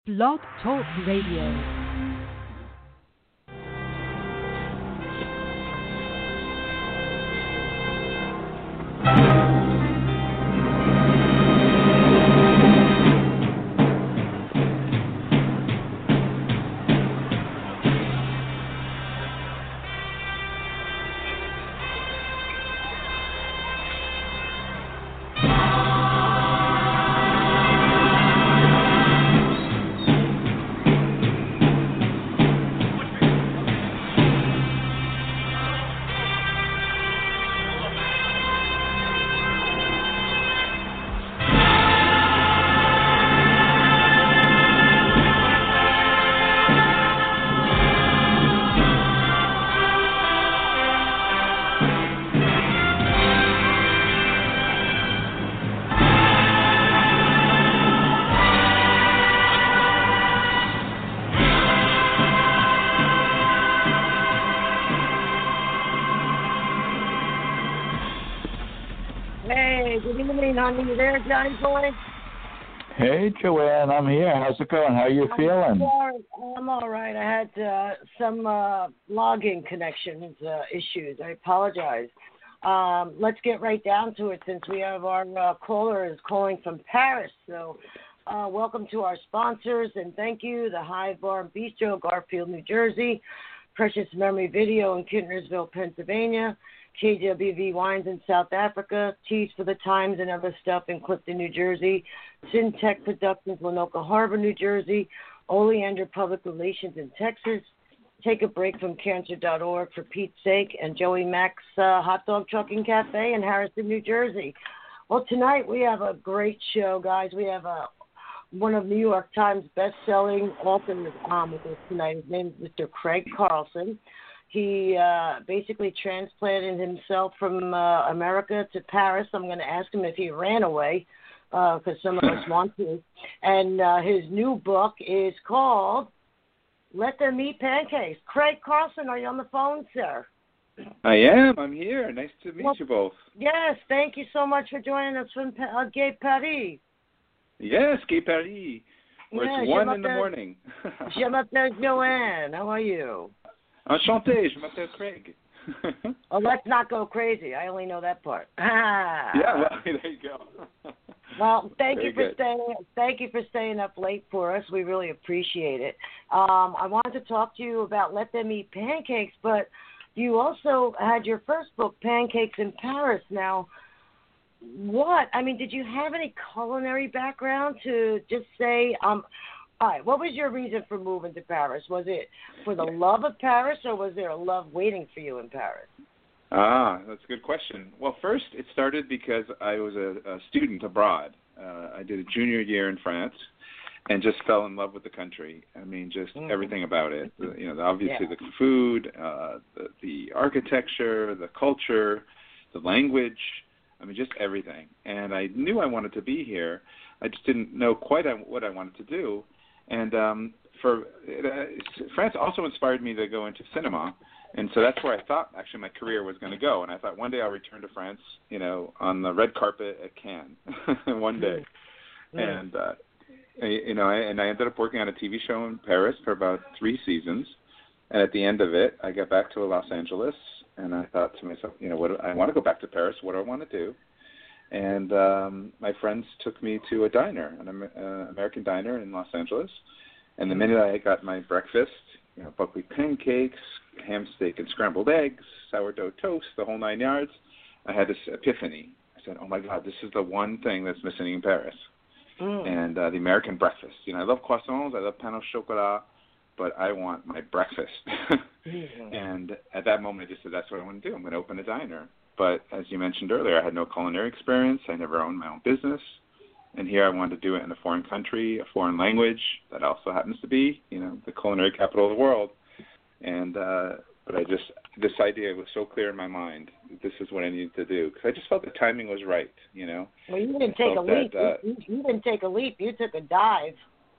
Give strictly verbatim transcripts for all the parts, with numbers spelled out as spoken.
Blog Talk Radio. Honey, you there, John Boy? Hey, Joanne, I'm here. How's it going? How are you I'm feeling? Sorry. I'm all right. I had uh, some uh, login connections uh, issues. I apologize. Um, let's get right down to it since we have our uh, caller is calling from Paris. So uh, welcome to our sponsors, and thank you, the Hive Bar and Bistro, Garfield, New Jersey, Precious Memory Video in Kintnersville, Pennsylvania, K W V Wines in South Africa, Teas for the Times and Other Stuff in Clifton, New Jersey, Syntech Productions, Lenoka Harbor, New Jersey, Oleander Public Relations in Texas, Take a Break from Cancer dot org for Pete's sake, and Joey Mac's uh, Hot Dog Trucking Cafe in Harrison, New Jersey. Well, tonight we have a great show, guys. We have a one of New York Times best-selling authors on with us tonight. His name is Mister Craig Carlson. He uh, basically transplanted himself from uh, America to Paris. I'm going to ask him if he ran away because uh, some of us want to. And uh, his new book is called Let Them Eat Pancakes. Craig Carlson, are you on the phone, sir? I am. I'm here. Nice to meet well, you both. Yes, thank you so much for joining us from uh, Gay Paris. Yes, Gay Paris, where yeah, it's one in the morning. Je m'appelle Joanne. How are you? Enchanté, je m'appelle Craig. Oh, let's not go crazy. I only know that part. Ah. Yeah, well, there you go. Well, thank Very you for good. staying. Thank you for staying up late for us. We really appreciate it. Um, I wanted to talk to you about Let Them Eat Pancakes, but you also had your first book, Pancakes in Paris. Now, what? I mean, did you have any culinary background to just say, um, all right, what was your reason for moving to Paris? Was it for the love of Paris, or was there a love waiting for you in Paris? Ah, that's a good question. Well, first, it started because I was a, a student abroad. Uh, I did a junior year in France and just fell in love with the country. I mean, just mm-hmm. everything about it. The, you know, obviously yeah. the food, uh, the, the architecture, the culture, the language. I mean, just everything. And I knew I wanted to be here. I just didn't know quite what I wanted to do. And um, for uh, France also inspired me to go into cinema, and so that's where I thought actually my career was going to go. And I thought one day I'll return to France, you know, on the red carpet at Cannes, one day. Yeah. And uh, I, you know, I, and I ended up working on a T V show in Paris for about three seasons. And at the end of it, I got back to Los Angeles, and I thought to myself, you know, what do, I want to go back to Paris. What do I want to do? And um, my friends took me to a diner, an uh, American diner in Los Angeles. And the minute I got my breakfast, you know, buckwheat pancakes, ham steak and scrambled eggs, sourdough toast, the whole nine yards, I had this epiphany. I said, oh, my God, this is the one thing that's missing in Paris. Mm. And uh, the American breakfast. You know, I love croissants, I love pain au chocolat, but I want my breakfast. mm-hmm. And at that moment, I just said, that's what I want to do. I'm going to open a diner. But as you mentioned earlier, I had no culinary experience. I never owned my own business. And here I wanted to do it in a foreign country, a foreign language that also happens to be, you know, the culinary capital of the world. And uh, but I just, this idea was so clear in my mind. This is what I needed to do. Because I just felt the timing was right, you know. Well, you didn't take a leap. That, uh, you, you didn't take a leap. You took a dive.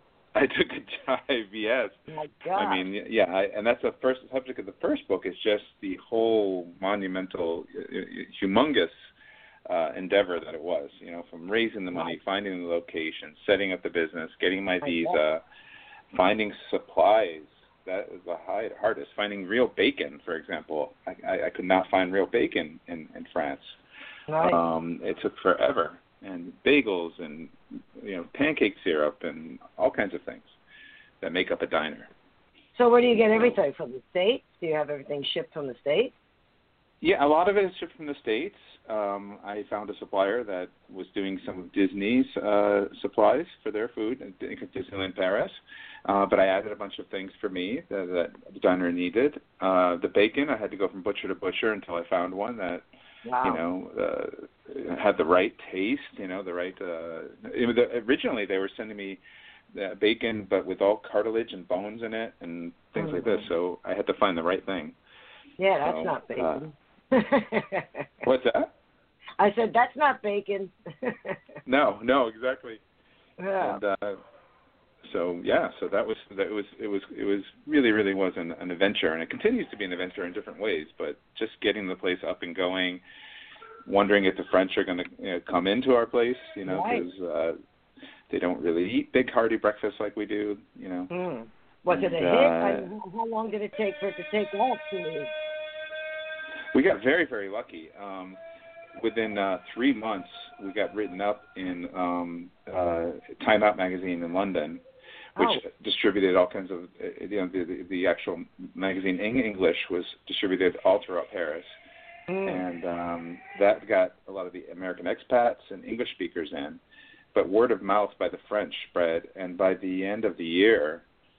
I took a dive, yes. My God. I mean, yeah, I, and that's the first subject of the first book is just the whole monumental, humongous uh, endeavor that it was, you know, from raising the money, finding the location, setting up the business, getting my visa, finding supplies, that is the high, hardest. Finding real bacon, for example. I, I, I could not find real bacon in, in France. Right. Um, it took forever. And bagels and, you know, pancake syrup and all kinds of things that make up a diner. So where do you get everything? From the States? Do you have everything shipped from the States? Yeah, a lot of it is shipped from the States. Um, I found a supplier that was doing some of Disney's uh, supplies for their food at Disneyland Paris. Uh, but I added a bunch of things for me that, that the diner needed. Uh, the bacon, I had to go from butcher to butcher until I found one that, Wow. you know, uh, had the right taste, you know, the right, uh, it was, originally they were sending me uh, bacon, but with all cartilage and bones in it and things mm-hmm. like this. So I had to find the right thing. Yeah, that's so, not bacon. Uh, what's that? I said, that's not bacon. no, no, exactly. Yeah. And, uh, so yeah, so that was that was it was it was really really was an, an adventure, and it continues to be an adventure in different ways. But just getting the place up and going, wondering if the French are going to you know, come into our place, you know, because right. uh, they don't really eat big hearty breakfasts like we do, you know. Mm. Was and, it a hit? uh, I mean, how long did it take for it to take off? We got very very lucky. Um, within uh, three months, we got written up in um, uh, Time Out magazine in London, which oh. distributed all kinds of, you know, the, the, the actual magazine in English was distributed all throughout Paris. Mm. And um, that got a lot of the American expats and English speakers in. But word of mouth by the French spread, and by the end of the year,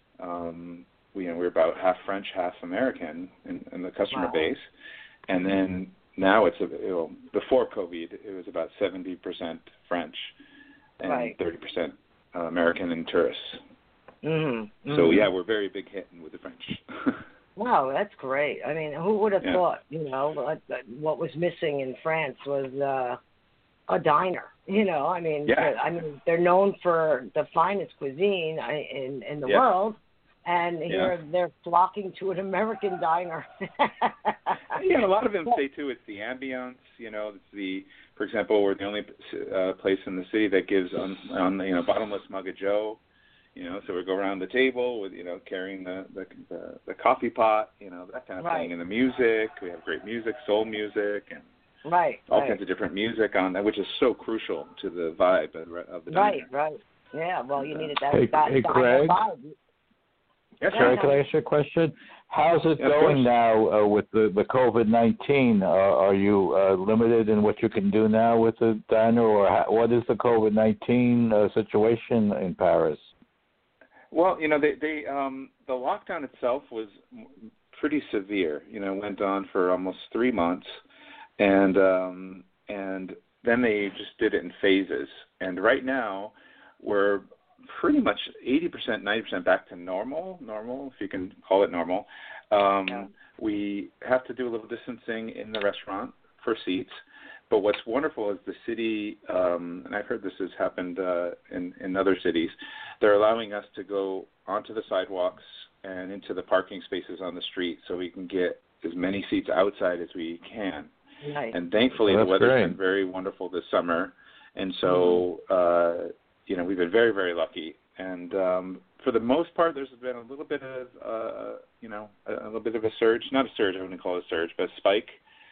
um, we, you know, we were about half French, half American in, in the customer wow. base. And then now it's, a, you know, before COVID, it was about seventy percent French and right. thirty percent American and tourists. Mm-hmm. So, mm-hmm. yeah, we're very big hit with the French. Wow, that's great. I mean, who would have yeah. thought, you know, what, what was missing in France was uh, a diner. You know, I mean, yeah. I mean, they're known for the finest cuisine in, in the yeah. world, and here yeah. they're flocking to an American diner. Yeah, a lot of them say, too, it's the ambience, you know, it's the, for example, we're the only uh, place in the city that gives, on, on you know, bottomless mug of Joe. You know, so we go around the table with, you know, carrying the the, the, the coffee pot, you know, that kind of right. thing. And the music, we have great music, soul music, and right, all right. kinds of different music on that, which is so crucial to the vibe of, of the Right, diner. right. Yeah, well, you needed that. Hey, that hey Greg? vibe. Yes, Greg, sir. can I ask you a question? How's it Yeah, going now uh, with the, the COVID nineteen? Uh, are you uh, limited in what you can do now with the diner, or how, what is the COVID nineteen uh, situation in Paris? Well, you know, they, they um, the lockdown itself was pretty severe. You know, went on for almost three months, and um, and then they just did it in phases. And right now, we're pretty much eighty percent, ninety percent back to normal. Normal, if you can call it normal. Um, yeah. We have to do a little distancing in the restaurant for seats. But what's wonderful is the city, um, and I've heard this has happened uh, in, in other cities, they're allowing us to go onto the sidewalks and into the parking spaces on the street so we can get as many seats outside as we can. Nice. And thankfully, well, the weather's great. been very wonderful this summer. And so, mm-hmm. uh, you know, we've been very, very lucky. And um, for the most part, there's been a little bit of, uh, you know, a, a little bit of a surge. Not a surge, I wouldn't call it a surge, but a spike.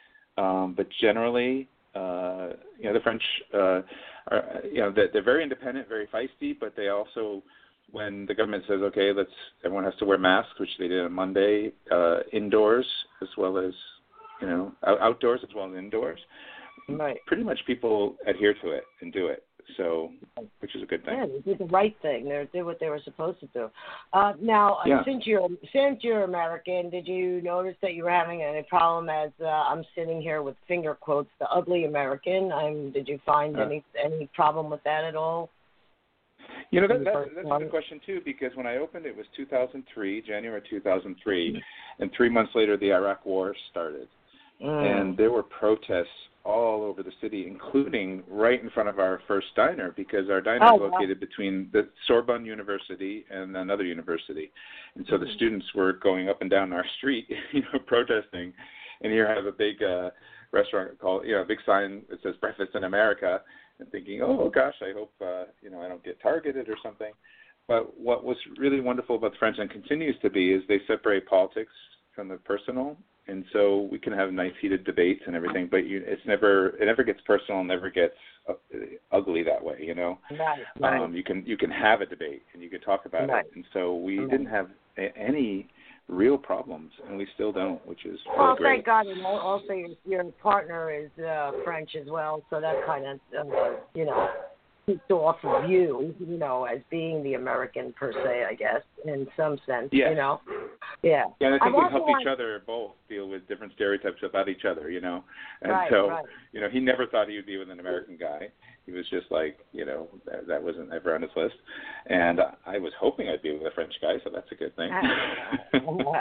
Um, but generally, Uh, you know, the French, uh, are, you know, they're, they're very independent, very feisty, but they also, when the government says, okay, let's, everyone has to wear masks, which they did on Monday, uh, indoors as well as, you know, out, outdoors as well as indoors, right. pretty much people adhere to it and do it. So, which is a good thing. Yeah, they did the right thing. They did what they were supposed to do. Uh, now, uh, yeah. since you're since you're American, did you notice that you were having any problem? As uh, I'm sitting here with finger quotes, the ugly American. Um, did you find uh, any any problem with that at all? You know, that, that, that's a good question too, because when I opened, it was two thousand three, January two thousand three, and three months later, the Iraq War started, mm. and there were protests all over the city, including right in front of our first diner, because our diner oh, is located wow. between the Sorbonne University and another university. And so mm-hmm. the students were going up and down our street, you know, protesting. And here I have a big uh, restaurant called, you know, a big sign that says Breakfast in America, and thinking, oh, gosh, I hope, uh, you know, I don't get targeted or something. but what was really wonderful about the French, and continues to be, is they separate politics from the personal. And so we can have nice heated debates and everything, but you, it's never it never gets personal, never gets uh, ugly that way, you know. Right, right. Um, you can you can have a debate and you can talk about right. it, and so we right. didn't have a, any real problems, and we still don't, which is really well, great. thank God. And also, your, your partner is uh, French as well, so that kind of uh, you know takes off of you, you know, as being the American per se, I guess, in some sense, yes. you know. Yeah. Yeah, and I think I we help want... each other both deal with different stereotypes about each other, you know. And right, so, right. you know, he never thought he would be with an American guy. He was just like, you know, that, that wasn't ever on his list. And I was hoping I'd be with a French guy, so that's a good thing. I,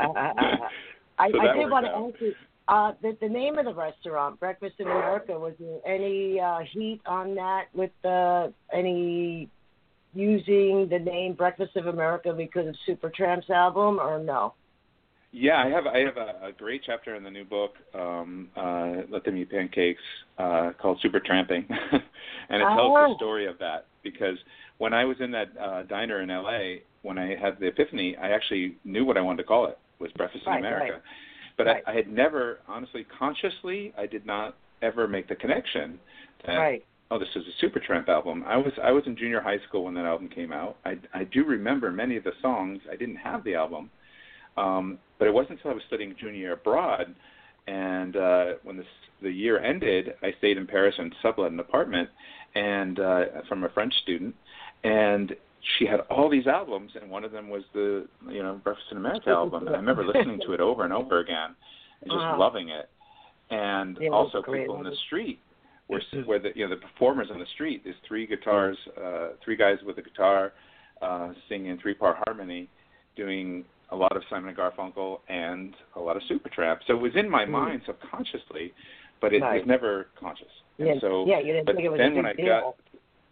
so I did want to out. ask you, uh, the, the name of the restaurant, Breakfast in America, was there any uh, heat on that with uh, any using the name Breakfast of America because of Supertramp's album, or no? Yeah, I have I have a, a great chapter in the new book, um, uh, Let Them Eat Pancakes, uh, called Supertramping, and it tells oh. the story of that. Because when I was in that uh, diner in L A, when I had the epiphany, I actually knew what I wanted to call it, was Breakfast right, in America. Right. But right. I, I had never, honestly, consciously, I did not ever make the connection that, right. oh, this is a Supertramp album. I was I was in junior high school when that album came out. I, I do remember many of the songs. I didn't have the album. Um, but it wasn't until I was studying junior year abroad, and uh, when this, the year ended, I stayed in Paris and sublet an apartment, and uh, from a French student, and she had all these albums, and one of them was the you know Breakfast in America album, and I remember listening to it over and over again, and just uh-huh. loving it, and yeah, also great. people in the street. Where, where the you know the performers on the street, there's three guitars, uh, three guys with a guitar, uh, singing three-part harmony, doing a lot of Simon and Garfunkel and a lot of Supertramp. So it was in my mm. mind subconsciously, but it right. was never conscious. And yeah, so, yeah, you didn't but think it was then a when big I deal. got,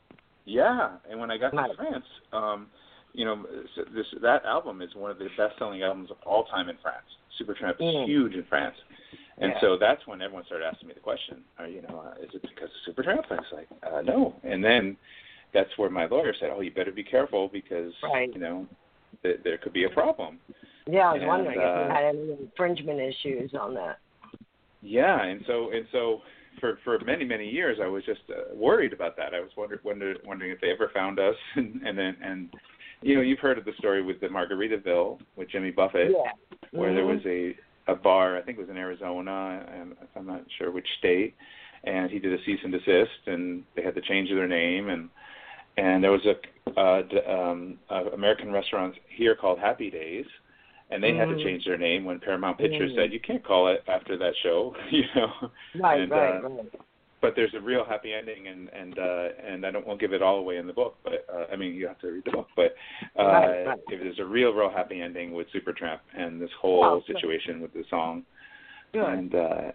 yeah, and when I got right. to France, um, you know, this that album is one of the best-selling albums of all time in France. Supertramp is mm. huge in France. And yeah. so that's when everyone started asking me the question, are, you know, uh, is it because of Supertramp? I was like, uh, no. And then that's where my lawyer said, oh, you better be careful because, right. you know, th- there could be a problem. Yeah, I was and, wondering uh, if you had any infringement issues on that. Yeah, and so and so for, for many, many years I was just uh, worried about that. I was wonder, wonder, wondering if they ever found us. and, and then, and you know, you've heard of the story with the Margaritaville with Jimmy Buffett, yeah. where mm-hmm. there was a a bar, I think it was in Arizona, and I'm not sure which state, and he did a cease and desist, and they had to change their name, and and there was a uh, um, uh, American restaurant here called Happy Days, and they mm. had to change their name when Paramount Pictures mm. said, you can't call it after that show, you know. Right, and, right, uh, right. But there's a real happy ending, and and uh, and I don't won't give it all away in the book, but uh, I mean you have to read the book. But uh, right, right. there's a real, real happy ending with Supertramp and this whole oh, situation good. with the song. Good. And uh,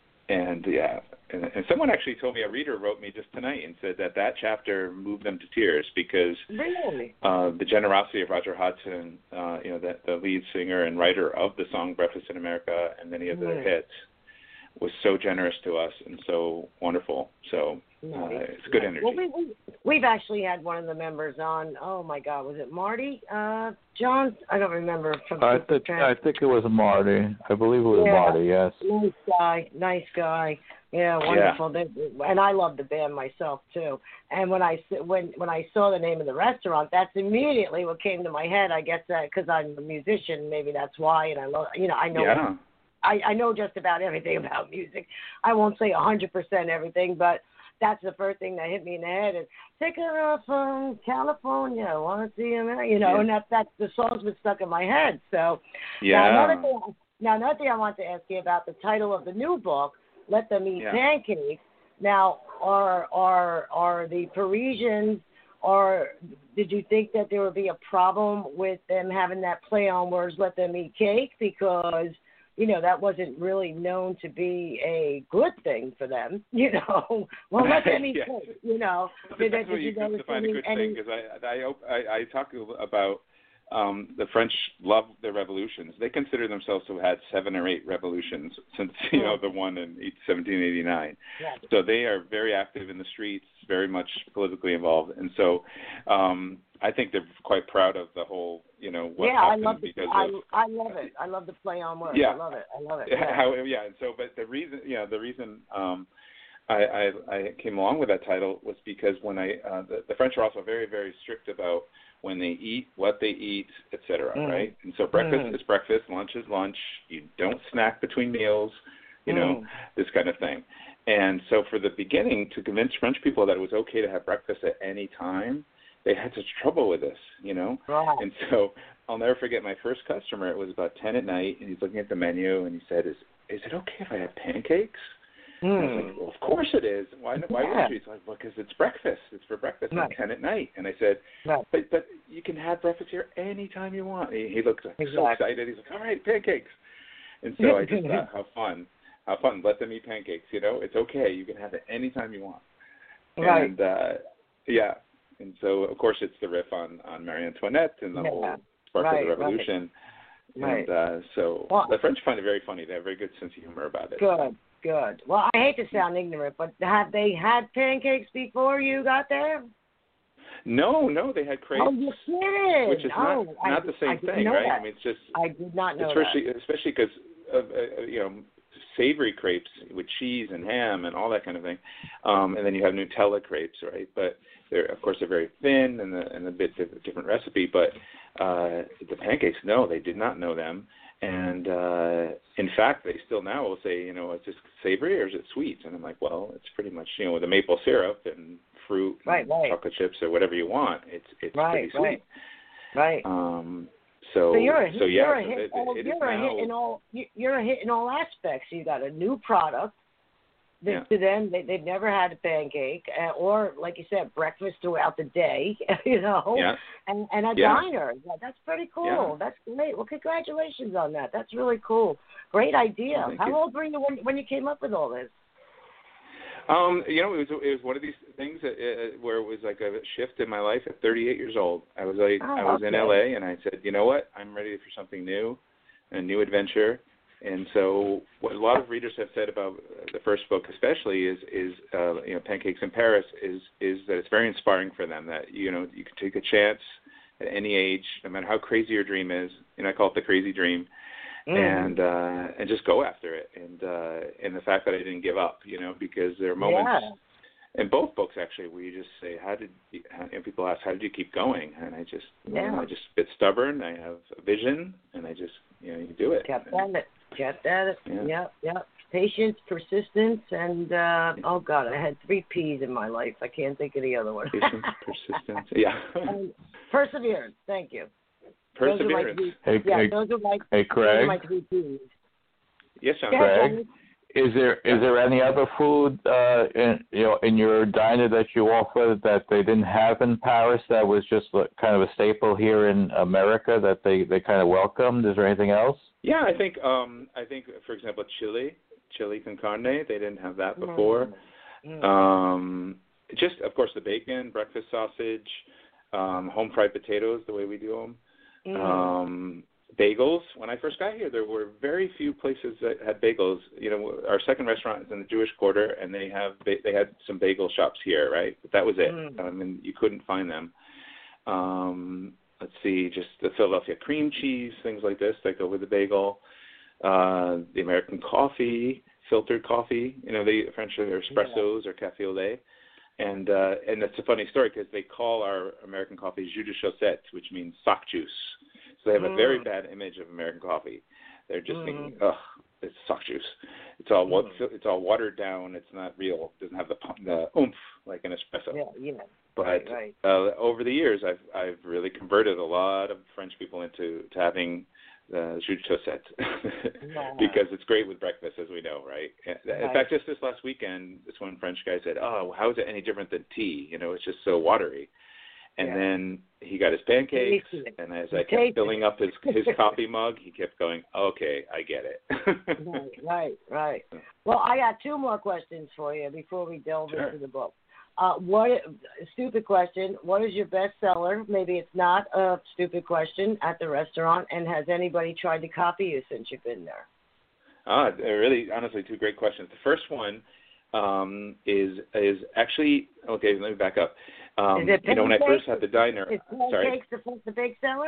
and yeah, and, and someone actually told me, a reader wrote me just tonight and said that that chapter moved them to tears because really? uh, the generosity of Roger Hodgson, uh, you know, the, the lead singer and writer of the song Breakfast in America and many of their mm. hits, was so generous to us and so wonderful. So uh, it's good energy. Well, we, we, we've actually had one of the members on. Oh my God, was it Marty? Uh, John? I don't remember. From I think I think it was Marty. I believe it was yeah. Marty. Yes. Nice guy. Nice guy. Yeah, wonderful. Yeah. They, and I love the band myself too. And when I when when I saw the name of the restaurant, that's immediately what came to my head. I guess that because I'm a musician, maybe that's why. And I love, you know, I know. Yeah. I, I know just about everything about music. I won't say one hundred percent everything, but that's the first thing that hit me in the head is "Take Her Off from California, Want to See America," you know, yeah. and that that's the song's been stuck in my head. So yeah. now another thing, now another thing I want to ask you about the title of the new book, "Let Them Eat yeah. Pancakes." Now, are are are the Parisians? Or did you think that there would be a problem with them having that play on words, "Let them eat cake," because you know, that wasn't really known to be a good thing for them, you know. Well, let them eat yeah. cake, you know. Did, did what you, you define a good any, thing, because I, I, I, I talk about um, the French love their revolutions. They consider themselves to have had seven or eight revolutions since, you know, the one in seventeen eighty-nine. Right. So they are very active in the streets, very much politically involved. And so um, I think they're quite proud of the whole, you know, what yeah, I happened love the, because I, of, I love it. I love the play on words. Yeah. I love it. I love it. Yeah. How, yeah, and so, but the reason, yeah, the reason um, I, I, I came along with that title was because when I, uh, the, the French are also very, very strict about when they eat, what they eat, et cetera, mm. right? And so breakfast mm. is breakfast, lunch is lunch. You don't snack between meals, you know, mm. this kind of thing. And so for the beginning, to convince French people that it was okay to have breakfast at any time, they had such trouble with this, you know. Right. And so I'll never forget my first customer. It was about ten at night, and he's looking at the menu, and he said, "Is is it okay if I have pancakes?" Mm. And I was like, "Well, of course it is. Why why yeah. wouldn't you?" He's like, "Well, because it's breakfast. It's for breakfast right. at ten at night." And I said, right. "But but you can have breakfast here anytime you want." He, he looked like, exactly. so excited. He's like, "All right, pancakes." And so I just thought, how fun, how fun. Let them eat pancakes. You know, it's okay. You can have it anytime you want. Right. And uh, yeah. And so, of course, it's the riff on, on Marie Antoinette and the yeah. whole spark right, of the revolution. Right. And uh, so well, the French find it very funny. They have a very good sense of humor about it. Good, good. Well, I hate to sound ignorant, but have they had pancakes before you got there? No, no, they had crepes. Oh, you kidding? Which is oh, not, not I, the same I thing, right? That. I mean, it's just. I did not know especially, that. Especially because, uh, uh, you know, savory crepes with cheese and ham and all that kind of thing. Um, and then you have Nutella crepes, right? But they're, of course, they're very thin and, the, and a bit of a different recipe. But uh, the pancakes, no, they did not know them. And, uh, in fact, they still now will say, you know, is this savory or is it sweet? And I'm like, well, it's pretty much, you know, with the maple syrup and fruit right, and right. chocolate chips or whatever you want, it's it's right, pretty sweet. Right, right. Um, so, so you're a hit, so yeah, you're a so hit, it, all, it you're is a now, hit in all you're a hit in all aspects. You got a new product that yeah. to them they, they've never had a pancake uh, or like you said breakfast throughout the day, you know, yeah. and and a yeah. diner. Yeah, that's pretty cool. Yeah. That's great. Well, congratulations on that. That's really cool. Great idea. Thank How you. old were you when when you came up with all this? Um, you know, it was it was one of these things that, uh, where it was like a shift in my life at thirty-eight years old. I was like, oh, I was okay. in L A and I said, you know what, I'm ready for something new, a new adventure. And so, what a lot of readers have said about the first book, especially, is is uh, you know, Pancakes in Paris, is is that it's very inspiring for them. That you know, you can take a chance at any age, no matter how crazy your dream is. You know, I call it the crazy dream. Mm. And uh, and just go after it, and uh, and the fact that I didn't give up, you know, because there are moments yeah. in both books actually where you just say, how did you, and people ask, how did you keep going? And I just, yeah. you know, I just a bit stubborn. I have a vision, and I just, you know, you do it. Kept at it, kept at it. Yeah, yep, yep. Patience, persistence, and uh, oh god, I had three P's in my life. I can't think of the other one. Patience, persistence, yeah. And perseverance. Thank you. Perseverance. Three, hey, yeah, hey, those are my, hey, Craig. those are my three P's. Yes, John. Craig, is there is there any other food uh, in you know in your diner that you offer that they didn't have in Paris that was just like kind of a staple here in America that they, they kind of welcomed? Is there anything else? Yeah, I think um, I think for example chili, chili con carne. They didn't have that before. Mm. Um, just of course the bacon, breakfast sausage, um, home fried potatoes the way we do them. Mm. Um, bagels. When I first got here, there were very few places that had bagels. You know, our second restaurant is in the Jewish Quarter, and they have they had some bagel shops here, right? But that was it. Mm. I mean, you couldn't find them. Um, let's see, just the Philadelphia cream cheese, things like this that go with the bagel. Uh, the American coffee, filtered coffee. You know, the French are espressos yeah. or café au lait. And uh, and it's a funny story because they call our American coffee jus de chaussette, which means sock juice. So they have mm. a very bad image of American coffee. They're just mm. thinking, ugh, it's sock juice. It's all mm. it's all watered down. It's not real. It doesn't have the the oomph like an espresso. Yeah, yeah. But right, right. Uh, over the years, I've I've really converted a lot of French people into to having the jus de chaussette yeah. because it's great with breakfast, as we know, right? In right. fact, just this last weekend, this one French guy said, "Oh, how is it any different than tea? You know, it's just so watery." And yeah. then he got his pancakes, and as I kept filling up his his coffee mug, he kept going, "Okay, I get it." right, right, right. Well, I got two more questions for you before we delve sure. into the book. Uh, what? Stupid question. What is your best seller? Maybe it's not a stupid question at the restaurant. And has anybody tried to copy you since you've been there? Ah, they're really, honestly, two great questions. The first one um, is is actually okay. Let me back up. Um, Is it you know, when I pancakes? first had the diner, Is sorry. pancakes the, the big seller?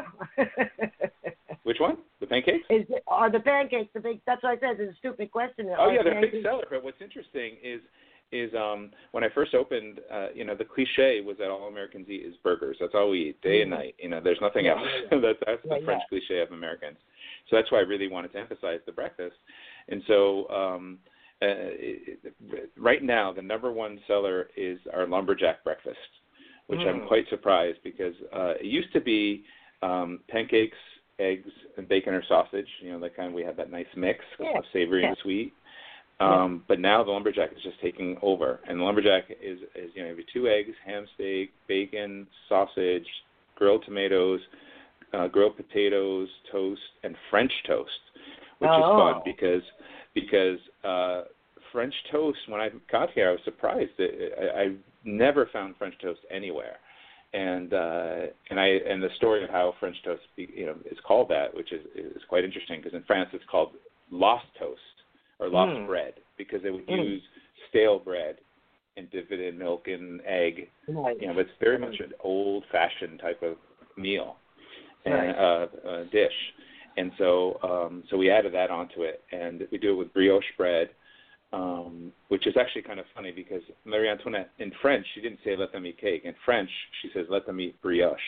Which one? The pancakes? Is it, are the pancakes the big? That's what I said. It's a stupid question. Oh Are yeah, they're a pancakes- big seller. But what's interesting is is um, when I first opened, uh, you know, the cliche was that all Americans eat is burgers. That's all we eat, day and night. You know, there's nothing Yeah, else. yeah. that, that's Yeah, the French yeah. cliche of Americans. So that's why I really wanted to emphasize the breakfast. And so um, uh, it, it, right now, the number one seller is our lumberjack breakfast, which Mm. I'm quite surprised because uh, it used to be um, pancakes, eggs, and bacon or sausage. You know, that kind of, we had that nice mix Yeah. of savory Yeah. and sweet. Um, but now the lumberjack is just taking over, and the lumberjack is, is you know, you have two eggs, ham steak, bacon, sausage, grilled tomatoes, uh, grilled potatoes, toast, and French toast, which oh. is fun because because uh, French toast. When I got here, I was surprised that I, I never found French toast anywhere, and uh, and I and the story of how French toast, you know, is called that, which is is quite interesting because in France it's called lost toast. Or lost Mm. bread, because they would Mm. use stale bread and dip it in milk and egg. Right. You know, but it's very much an old-fashioned type of meal and Right. uh, uh, dish. And so, um, so we added that onto it, and we do it with brioche bread, um, which is actually kind of funny because Marie Antoinette in French she didn't say let them eat cake. In French she says let them eat brioche,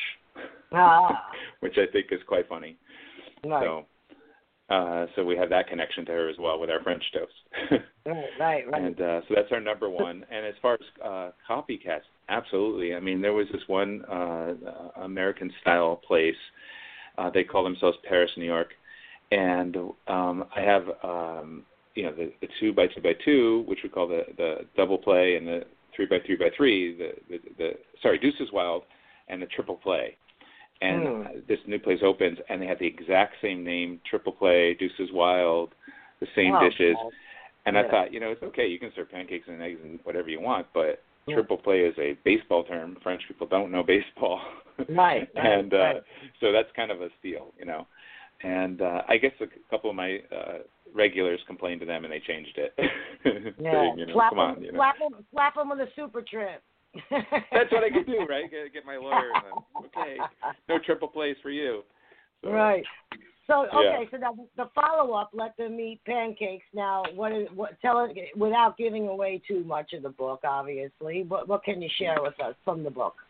Ah. which I think is quite funny. Right. So. Uh, so we have that connection to her as well with our French toast. right, right, right. And uh, so that's our number one. And as far as uh, copycats, absolutely. I mean, there was this one uh, American-style place. Uh, they call themselves Paris, New York. And um, I have, um, you know, the, the two by two by two, which we call the, the double play, and the three by three by three, the, the, the sorry, Deuces Wild, and the triple play. And Mm. this new place opens, and they have the exact same name, Triple Play, Deuces Wild, the same Oh, dishes. God. And Yeah. I thought, you know, it's okay. You can serve pancakes and eggs and whatever you want, but Yeah. Triple Play is a baseball term. French people don't know baseball. Right, right, and uh, right. so that's kind of a steal, you know. And uh, I guess a couple of my uh, regulars complained to them, and they changed it. Yeah. Saying, you know, slap come him, on, you know. slap him, slap him with a super trip. That's what I could do, right? Get, get my lawyer and then, okay, no triple plays for you. So, Right. So okay, Yeah. so now the follow up, let them eat pancakes. Now, what is what? Tell it without giving away too much of the book, obviously. What what can you share with us from the book?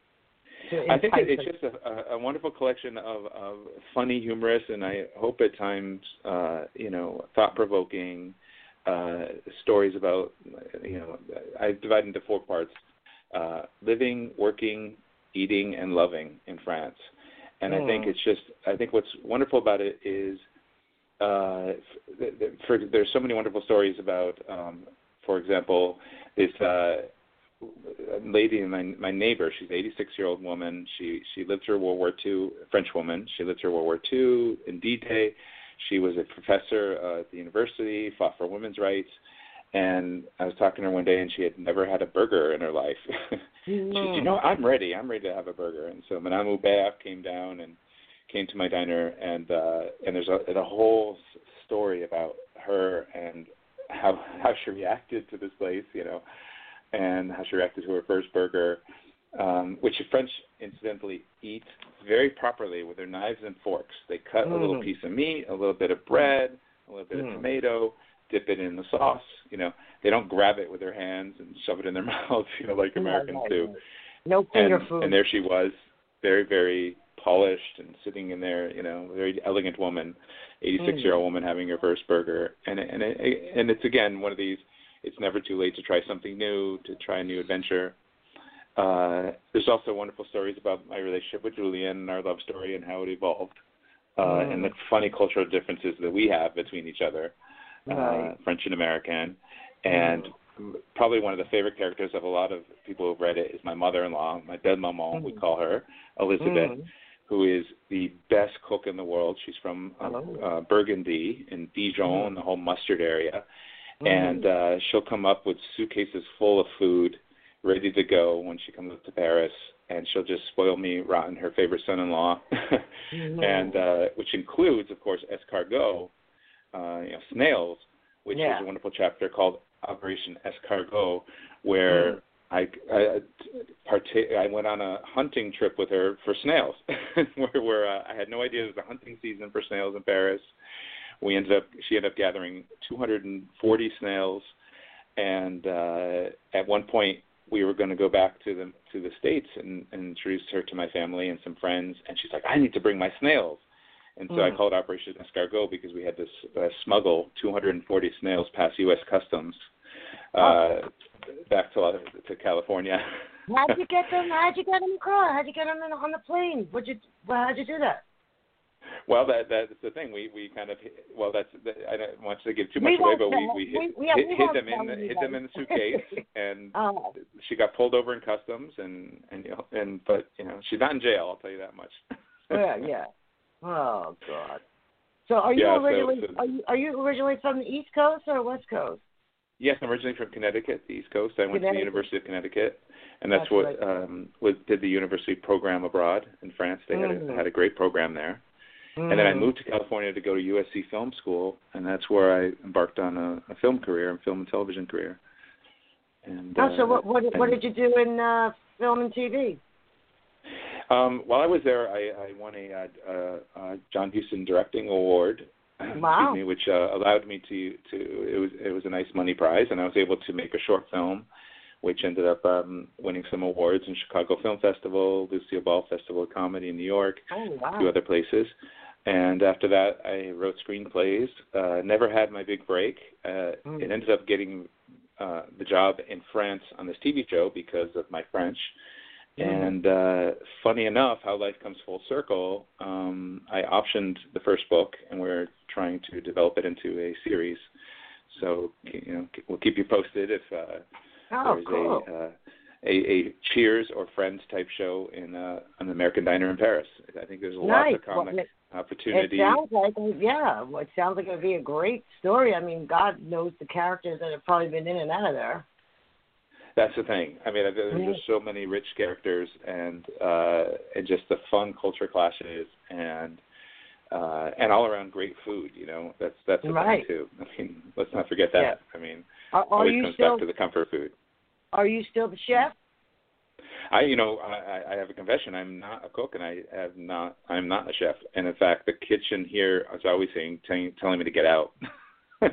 to I think it, it's entice just a, a wonderful collection of, of funny, humorous, and I hope at times, uh, you know, thought-provoking uh, stories about, you know, I divide into four parts: uh, living, working, eating, and loving in France. And Mm. I think it's just, I think what's wonderful about it is, uh, for, there's so many wonderful stories about, um, for example, this uh, lady, my my neighbor. She's an eighty-six-year-old woman. She she lived through World War Two. French woman. She lived through World War Two in D-Day. She was a professor uh, at the university, fought for women's rights. And I was talking to her one day, and she had never had a burger in her life. She said, you know, I'm ready. I'm ready to have a burger. And so Madame Hubert came down and came to my diner, and uh, and there's a, a whole story about her and how how she reacted to this place, you know, and how she reacted to her first burger, um, which the French, incidentally, eat very properly with their knives and forks. They cut Mm. a little piece of meat, a little bit of bread, a little bit Mm. of tomato, dip it in the sauce. You know, they don't grab it with their hands and shove it in their mouths, you know, like Americans right, do. right. No finger And, food. and there she was, very, very polished and sitting in there, you know, very elegant woman, eighty-six-year-old Mm. woman having her first burger. And and it, and it's again one of these. It's never too late to try something new, to try a new adventure. Uh, there's also wonderful stories about my relationship with Julian and our love story and how it evolved, uh, Mm. and the funny cultural differences that we have between each other, Right. uh, French and American. And Mm. probably one of the favorite characters of a lot of people who've read it is my mother-in-law, my belle maman, we Mm. call her, Elizabeth, Mm. who is the best cook in the world. She's from uh, Oh. uh, Burgundy in Dijon, Mm. the whole mustard area. Mm. And uh, she'll come up with suitcases full of food ready to go when she comes up to Paris, and she'll just spoil me rotten, her favorite son-in-law, Mm. and uh, which includes, of course, escargot, uh, you know, snails, which Yeah. is a wonderful chapter called Operation Escargot, where Mm. I I, parta- I went on a hunting trip with her for snails, where, where uh, I had no idea it was a hunting season for snails in Paris. We ended up she ended up gathering two hundred forty snails, and uh, at one point we were going to go back to the to the States and, and introduce her to my family and some friends, and she's like, I need to bring my snails. And so mm. I called Operation Escargot because we had this uh, smuggle two hundred forty snails past U S Customs uh, oh. back to uh, to California. How'd you get them? How'd you get them across? How'd you get them in, on the plane? What'd you? Well, how'd you do that? Well, that that's the thing. We we kind of well, that's I don't want to give too much we away, but we we hid, we, yeah, hid, we hid them in hid them in the suitcase, and oh. she got pulled over in customs, and and you know, and but you know she's not in jail. I'll tell you that much. yeah, yeah. Oh God. So are you yeah, originally so, so, are you are you originally from the East Coast or West Coast? Yes, I'm originally from Connecticut, the East Coast. I went to the University of Connecticut, and that's, that's what right. um what did the university program abroad in France. They mm-hmm. had a, had a great program there. Mm-hmm. And then I moved to California to go to U S C Film School, and that's where I embarked on a, a film career, a film and television career. And oh, uh, so what what, what did you do in uh, film and T V? Um, while I was there, I, I won a, a, a John Huston Directing Award, wow. excuse me, which uh, allowed me to, to it was it was a nice money prize, and I was able to make a short film, which ended up um, winning some awards in Chicago Film Festival, Lucille Ball Festival of Comedy in New York, oh, wow. a few other places. And after that, I wrote screenplays. Uh, never had my big break. Uh, mm. It ended up getting uh, the job in France on this T V show because of my French. Mm. And uh, funny enough, how life comes full circle, um, I optioned the first book, and we're trying to develop it into a series. So, you know, we'll keep you posted if uh, oh, there's cool. a, uh, a a Cheers or Friends type show in uh, an American Diner in Paris. I think there's nice. lots of comic well, it, opportunity. It sounds like, yeah, well, it sounds like it would be a great story. I mean, God knows the characters that have probably been in and out of there. That's the thing. I mean, there's just so many rich characters, and uh, and just the fun culture clashes, and uh, and all around great food. You know, that's that's the right. thing too. I mean, let's not forget that. Yeah. I mean, are, are always you comes still, back to the comfort food. Are you still the chef? I, you know, I, I have a confession. I'm not a cook, and I have not. I'm not a chef. And in fact, the kitchen here is always saying, telling, telling me to get out. Let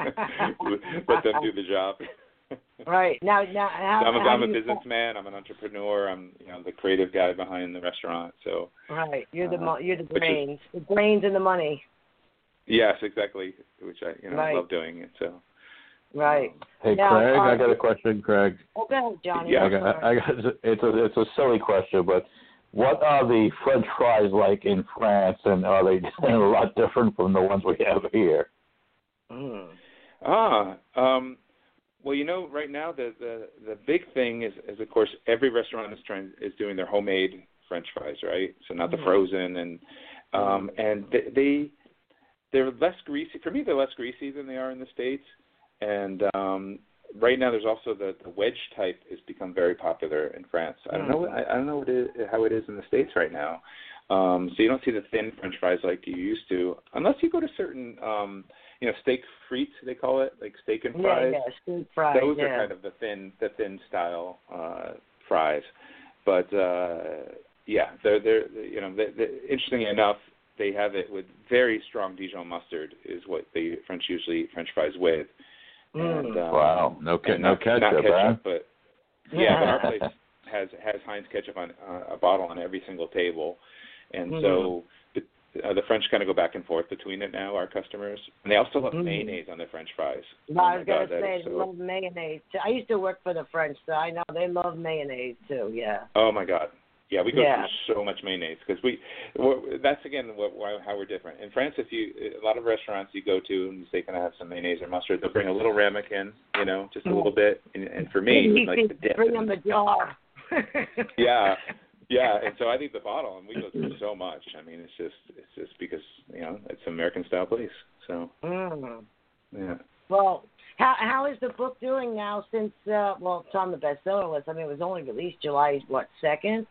them do the job. Right now, now how, I'm a, how I'm a you, businessman. I'm an entrepreneur. I'm, you know, the creative guy behind the restaurant. So right, you're the uh, you're the brains, is, the brains and the money. Yes, exactly. Which I, you know, right. love doing it. So. Right. Hey, now, Craig, uh, I got a question, Craig. Oh, go ahead, Johnny. Yeah, I got, I got, it's a it's a silly question, but what are the French fries like in France, and are they a lot different from the ones we have here? Mm. Ah, um, well, you know, right now the, the, the big thing is, is of course every restaurant is trying is doing their homemade French fries, right? So not the mm. frozen, and um, and they, they they're less greasy. For me, they're less greasy than they are in the States. And um, right now, there's also the, the wedge type has become very popular in France. I don't know. I, I don't know what it is, how it is in the States right now. Um, so you don't see the thin French fries like you used to, unless you go to certain, um, you know, steak frites they call it, like steak and fries. Yeah, yeah, steak fries. Those yeah. are kind of the thin, the thin style uh, fries. But uh, yeah, they're they're you know, they, they, interestingly enough, they have it with very strong Dijon mustard is what the French usually eat French fries with. Mm. And, um, wow, no, ca- no not, ketchup, not ketchup, huh? but yeah, but our place has has Heinz ketchup on uh, a bottle on every single table, and mm. so the, uh, the French kind of go back and forth between it now. Our customers, and they also love mm. mayonnaise on their French fries. No, oh I was gonna say they so... love mayonnaise. I used to work for the French, so I know they love mayonnaise too. Yeah. Oh my God. Yeah, we go yeah. through so much mayonnaise because we. We're, that's again what, why, how we're different. In France, if you a lot of restaurants you go to and you say, "Can I have some mayonnaise or mustard?" They'll bring a little ramekin, you know, just a little bit. And, and for me, it was like the dip. Bring them the jar. yeah, yeah. And so I leave the bottle, and we go through so much. I mean, it's just it's just because you know it's an American style place. So mm. yeah. Well, how how is the book doing now? Since uh, well, it's on the bestseller list. I mean, it was only released July what second.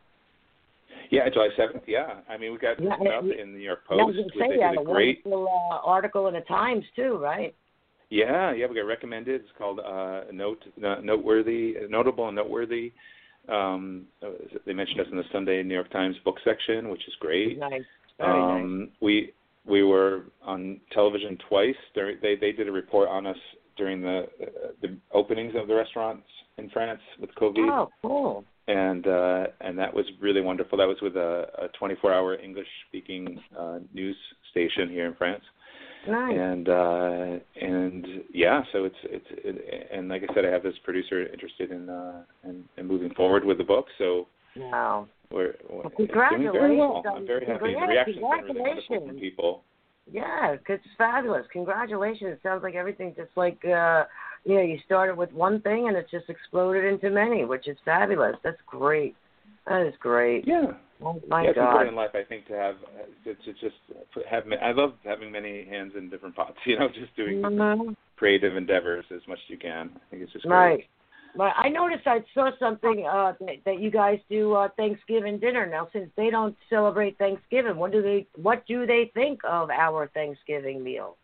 Yeah, July seventh, yeah. I mean, we got yeah, up in the New York I Post. was going to say, they you did had a great wonderful uh, article in the Times, too, right? Yeah, yeah, we got recommended. It's called uh, Note uh, Noteworthy, Notable and Noteworthy. Um, they mentioned us in the Sunday New York Times book section, which is great. Nice, very um, nice. We we were on television twice. They they, they did a report on us during the uh, the openings of the restaurants in France with COVID. Oh, cool. And uh, and that was really wonderful. That was with a, a twenty-four hour English-speaking uh, news station here in France. Nice. And uh, and yeah, so it's it's it, and like I said, I have this producer interested in uh, in, in moving forward with the book. So wow, we're, we're well, it's doing very well. congratulations. I'm very happy. Yeah, The reaction's been really wonderful congratulations. from people. Yeah, it's fabulous. Congratulations. It sounds like everything just like, uh, you know, you started with one thing and it's just exploded into many, which is fabulous. That's great. That is great. Yeah. Oh, my yeah, it's God. important in life, I think, to have, to, to just have, I love having many hands in different pots, you know, just doing mm-hmm. creative endeavors as much as you can. I think it's just great. Right. Right. I noticed I saw something uh, that, that you guys do uh, Thanksgiving dinner now. Since they don't celebrate Thanksgiving, what do they what do they think of our Thanksgiving meal?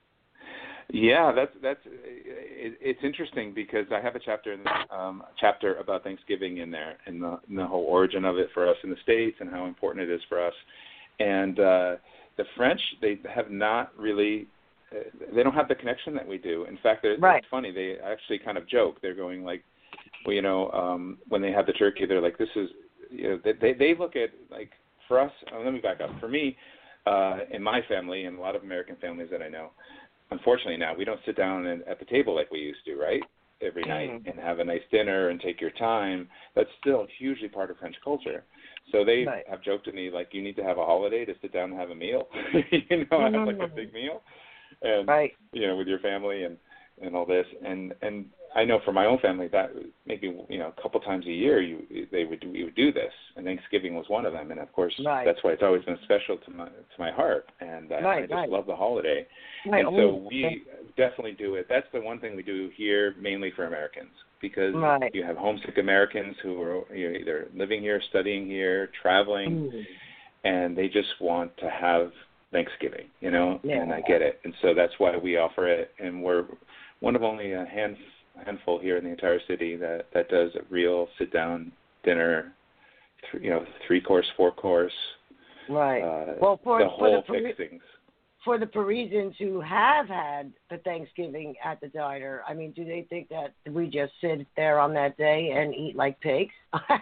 Yeah, that's that's it, it's interesting because I have a chapter in the, um, a chapter about Thanksgiving in there and the, and the whole origin of it for us in the States and how important it is for us. And uh, the French, they have not really. They don't have the connection that we do. In fact, right. it's funny. They actually kind of joke. They're going like, well, you know, um, when they have the turkey, they're like, this is, you know, they they look at like for us. Oh, let me back up. For me, uh, in my family and a lot of American families that I know, unfortunately now we don't sit down and, at the table like we used to, right? Every night mm. and have a nice dinner and take your time. That's still hugely part of French culture. So they right. have joked to me like, you need to have a holiday to sit down and have a meal, you know, mm. have like a big meal. And right. you know, with your family and, and all this, and and I know for my own family that maybe you know a couple times a year you they would do, we would do this, and Thanksgiving was one of them, and of course right. that's why it's always been special to my to my heart, and I, right, I just right. love the holiday, right. and so we definitely do it. That's the one thing we do here, mainly for Americans, because right. you have homesick Americans who are you know, either living here, studying here, traveling, mm. and they just want to have Thanksgiving, you know, yeah. and I get it. And so that's why we offer it. And we're one of only a hand, handful here in the entire city that, that does a real sit-down dinner, th- you know, three-course, four-course, right. uh, well, for, the whole for the, fixings. For the Parisians who have had the Thanksgiving at the diner, I mean, do they think that we just sit there on that day and eat like pigs?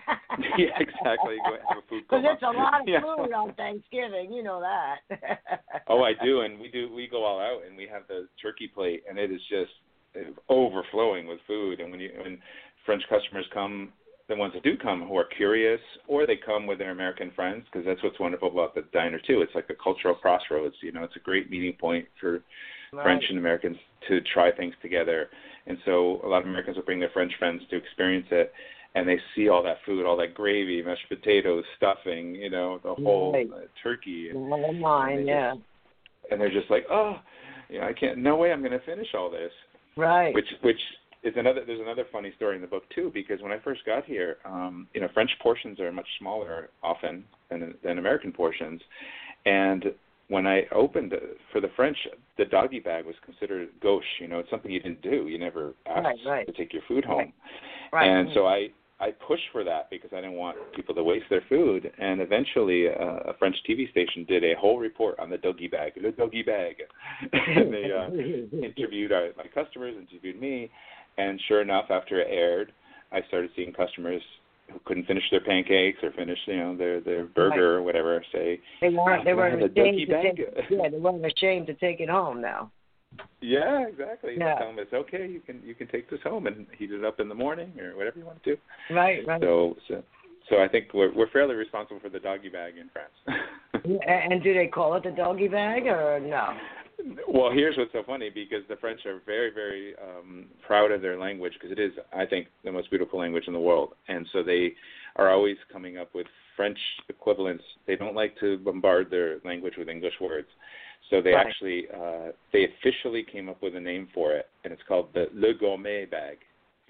yeah, exactly. Go have a food Because coma. it's a lot of yeah. food on Thanksgiving, you know that. oh, I do, and we do. We go all out, and we have the turkey plate, and it is just overflowing with food. And when you when French customers come, the ones that do come who are curious, or they come with their American friends, because that's what's wonderful about the diner too. It's like a cultural crossroads. You know, it's a great meeting point for right. French and Americans to try things together. And so a lot of Americans will bring their French friends to experience it, and they see all that food, all that gravy, mashed potatoes, stuffing, you know, the whole right. uh, turkey. And, well, mine, and yeah. Just, and they're just like, oh, you know, I can't. No way, I'm going to finish all this. Right. Which which. Is another. There's another funny story in the book too, because when I first got here, um, you know, French portions are much smaller often than than American portions, and when I opened for the French, the doggy bag was considered gauche. You know, it's something you didn't do. You never asked right, right. to take your food home, right. Right. and so I I pushed for that because I didn't want people to waste their food. And eventually, uh, a French T V station did a whole report on the doggy bag, the doggy bag, and they uh, interviewed our, my customers, interviewed me. And sure enough, after it aired, I started seeing customers who couldn't finish their pancakes or finish, you know, their their burger right. or whatever. Say they weren't they weren't ashamed to bag. take, yeah they weren't ashamed to take it home now. Yeah, exactly. Yeah. You tell them it's okay. You can you can take this home and heat it up in the morning or whatever you want to do. Right, right. So so so I think we're we're fairly responsible for the doggy bag in France. And do they call it the doggy bag or no? Well, here's what's so funny, because the French are very, very um, proud of their language, because it is, I think, the most beautiful language in the world. And so they are always coming up with French equivalents. They don't like to bombard their language with English words. So they right. actually, uh, they officially came up with a name for it, and it's called the Le Gourmet bag.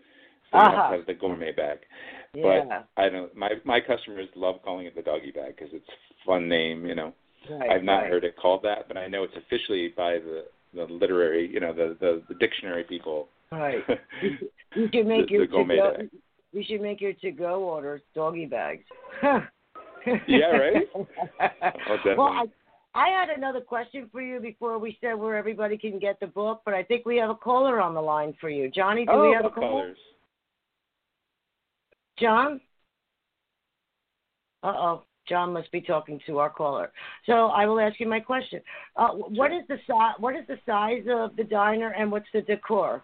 So uh-huh. you have to have the gourmet bag. Yeah. But I don't. My my customers love calling it the doggy bag because it's a fun name, you know. Right, I've not right. heard it called that, but I know it's officially by the the literary, you know, the the, the dictionary people. Right. You should make the, your the gourmet to-go. day. You should make your to-go orders doggy bags. Yeah, right. Oh, definitely. Well, I, I had another question for you before we said where everybody can get the book, but I think we have a caller on the line for you. Johnny, do oh, we have a book caller? callers. John? Uh-oh. John must be talking to our caller. So I will ask you my question. Uh, what is the si- What is the size of the diner, and what's the decor?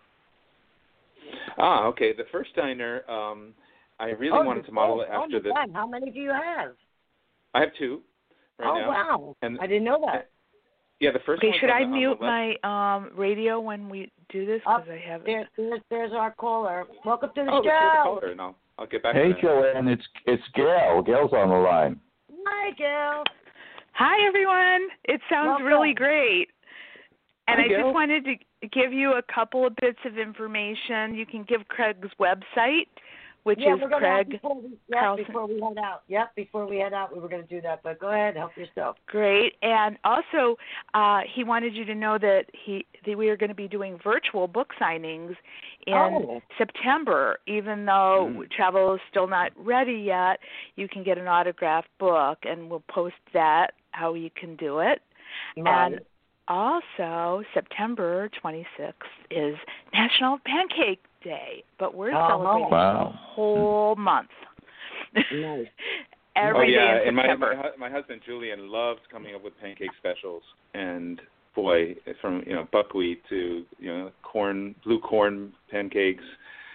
Ah, okay. The first diner, um, I really oh, wanted to model oh, it after oh the. God. How many do you have? I have two right oh, now. wow. And, I didn't know that. Yeah, the first Okay, one's should on I the, on mute the left. my um, radio when we do this? Up Because I have there, there's, there's our caller. Welcome to the Oh, show. let's hear the caller, and I'll, I'll get back Hey, to that. Joanne, it's it's Gail. Gail's on the line. Hi, Gail. Hi, everyone. It sounds Welcome. really great. And Hi, I Gail. just wanted to give you a couple of bits of information. You can give Craig's website, which yeah, is we're gonna Craig before we, yeah, Carlson. before we head out. Yep, before we head out, we were going to do that. But go ahead, help yourself. Great. And also, uh, he wanted you to know that he that we are going to be doing virtual book signings in Oh. September. Even though Mm. travel is still not ready yet, you can get an autographed book, and we'll post that, how you can do it. Right. And also, September twenty-sixth is National Pancake Day, but we're Oh, celebrating wow. the whole month. Nice. Every oh yeah, day in and my, September. my hu- my husband Julian loves coming up with pancake specials, and boy, from you know buckwheat to you know corn, blue corn pancakes.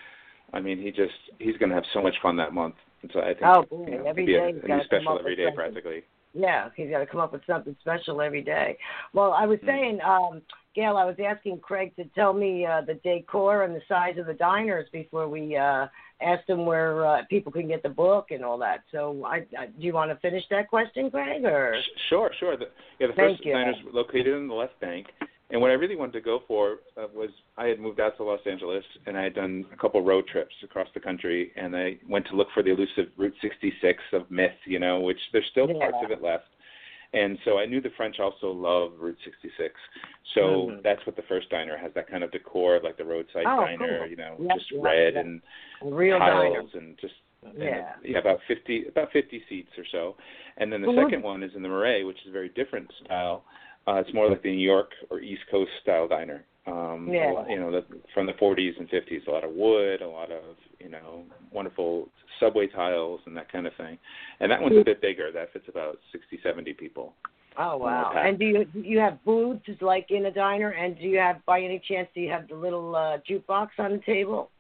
I mean, he just he's going to have so much fun that month. And so I think Oh, boy, you know, every it'd be a, day he's a gotta new come special up every with day something. practically. Yeah, he's got to come up with something special every day. Well, I was Mm. saying, um, Gail, I was asking Craig to tell me uh, the decor and the size of the diners before we uh, asked him where uh, people can get the book and all that. So, I, I, do you want to finish that question, Craig? Or Sh- Sure, sure. The, yeah, the Thank first you. diner's located in the left bank, and what I really wanted to go for uh, was I had moved out to Los Angeles, and I had done a couple road trips across the country, and I went to look for the elusive Route sixty-six of myth, you know, which there's still Yeah. parts of it left. And so I knew the French also love Route sixty-six. So Mhm. that's what the first diner has, that kind of decor, like the roadside Oh, diner, cool. you know, Yep, just yep, red yep. and a real tiles diner? and just and Yeah. yeah, about fifty about fifty seats or so. And then the Mhm. second one is in the Marais, which is a very different style. Uh, it's more like the New York or East Coast style diner. Um, Yeah. a lot- you know, the, from the forties and fifties, a lot of wood, a lot of you know wonderful subway tiles and that kind of thing. And that one's a bit bigger. That fits about sixty, seventy people. Oh, More wow. packed. And do you do you have booths like in a diner? And do you have, by any chance, do you have the little uh, jukebox on the table?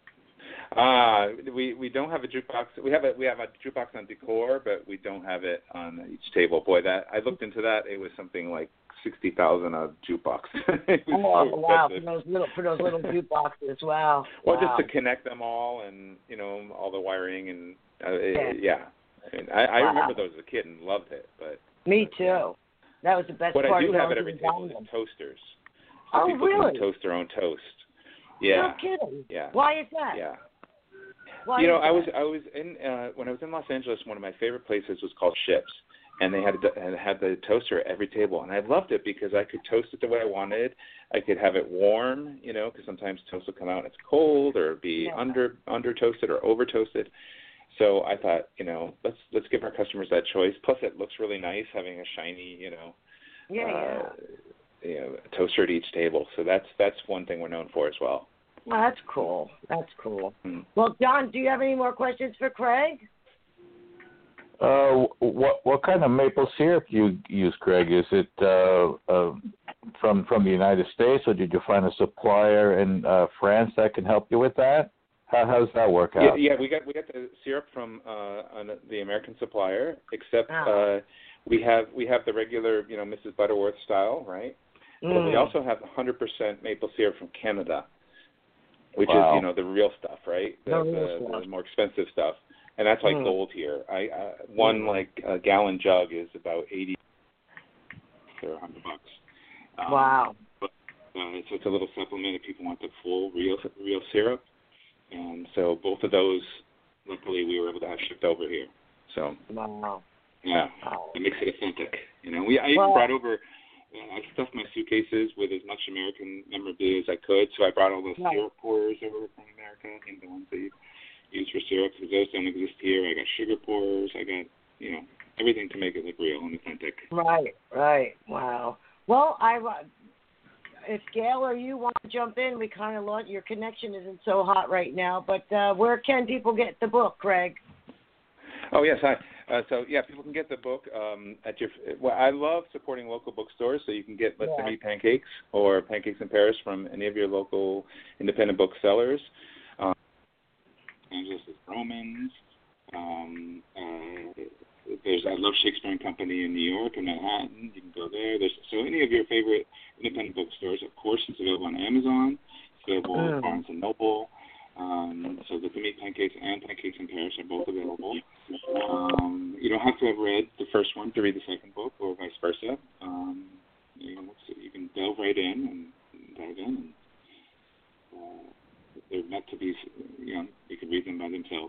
Uh, we we don't have a jukebox. We have a we have a jukebox on decor, but we don't have it on each table. Boy, that I looked into that. It was something like sixty thousand a jukebox. It was Oh, so wow, for expensive. those little for those little jukeboxes. Wow. Well, wow. just to connect them all and you know all the wiring and uh, it, Yeah. yeah. I, mean, I, I Wow. remember those as a kid and loved it. But Me too. That was the best what part I do of have going at every to the table is diner. toasters. So Oh, people really? can toast their own toast. Yeah. No kidding. Yeah. Why is that? Yeah. Why You know, is I was that? I was in uh, when I was in Los Angeles. One of my favorite places was called Ships, and they had a, and had the toaster at every table, and I loved it because I could toast it the way I wanted. I could have it warm, you know, because sometimes toast will come out and it's cold, or be Yeah. under under toasted or over toasted. So I thought, you know, let's let's give our customers that choice. Plus, it looks really nice having a shiny, you know, Yeah, yeah. uh, you know, toaster at each table. So that's that's one thing we're known for as well. Well, that's cool. That's cool. Mm. Well, John, do you have any more questions for Craig? Uh, what what kind of maple syrup do you use, Craig? Is it uh, uh, from from the United States, or did you find a supplier in uh, France that can help you with that? How how does that work Yeah, out? yeah, we got we got the syrup from uh, an, the American supplier, except Ah. uh, we have we have the regular, you know, Missus Butterworth style, right? But we Mm. also have one hundred percent maple syrup from Canada, which Wow. is you know the real stuff, right? The real stuff. the more expensive stuff, and that's like Mm. gold here. I uh, one like a gallon jug is about eighty or a hundred bucks. Um, Wow. But, uh, so it's a little supplement if people want the full real real syrup. And so both of those, luckily, we were able to have shipped over here. So Wow. yeah, Wow. it makes it authentic. You know, we I even Well- brought over I stuffed my suitcases with as much American memorabilia as I could. So I brought all those Right. syrup pourers over from America, and the ones that you use for syrup, because those don't exist here. I got sugar pourers. I got, you know, everything to make it look real and authentic. Right, right. Wow. Well, I, if Gail or you want to jump in, we kind of lost, your connection isn't so hot right now, but uh, where can people get the book, Craig? Oh, yes, hi. Uh, so, yeah, people can get the book um, at your – well, I love supporting local bookstores, so you can get Let Yeah. Them Eat Pancakes or Pancakes in Paris from any of your local independent booksellers. Um, Angeles is Romans. Um, uh, there's I Love Shakespeare and Company in New York and Manhattan. You can go there. There's So any of your favorite independent bookstores, of course, it's available on Amazon. It's available Mm. at Barnes and Noble. Um, so Let Them Eat Pancakes and Pancakes in Paris are both available. Um, you don't have to have read the first one to read the second book, or vice versa. Um, you know, so you can delve right in and dive in. And, uh, they're meant to be, you know, you can read them by themselves.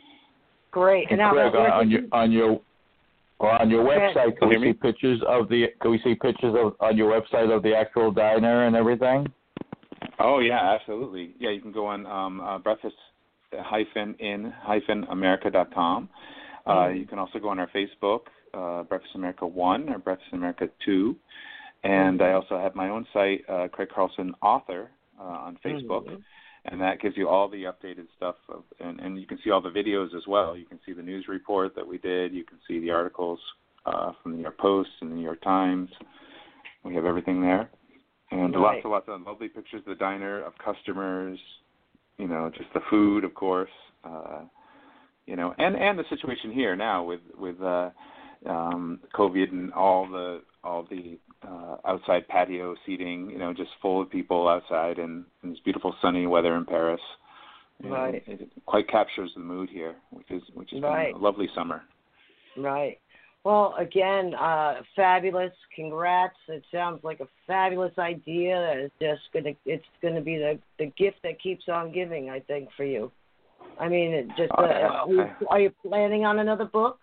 Great. And now, Craig, where- on your on your on your ahead. website, can we Can you hear see pictures of the? Can we see pictures of on your website of the actual diner and everything? Oh yeah, absolutely. Yeah, you can go on um, uh, breakfast hyphen in hyphen America dot com. Uh, Mm. You can also go on our Facebook, uh, Breakfast America One or Breakfast America Two, and I also have my own site, uh, Craig Carlson Author, uh, on Facebook, Mhm. and that gives you all the updated stuff, of, and, and you can see all the videos as well. You can see the news report that we did. You can see the articles uh, from the New York Post and the New York Times. We have everything there. And Right. lots and lots of lovely pictures of the diner, of customers, you know, just the food, of course, uh, you know, and, and the situation here now with with uh, um, COVID and all the all the uh, outside patio seating, you know, just full of people outside and, and this beautiful sunny weather in Paris. Right. It, it quite captures the mood here, which is which has Right. been a lovely summer. Right. Well, again, uh, fabulous. Congrats. It sounds like a fabulous idea. That is just gonna. It's gonna be the the gift that keeps on giving, I think, for you. I mean, it just. Uh, are, you, are you planning on another book?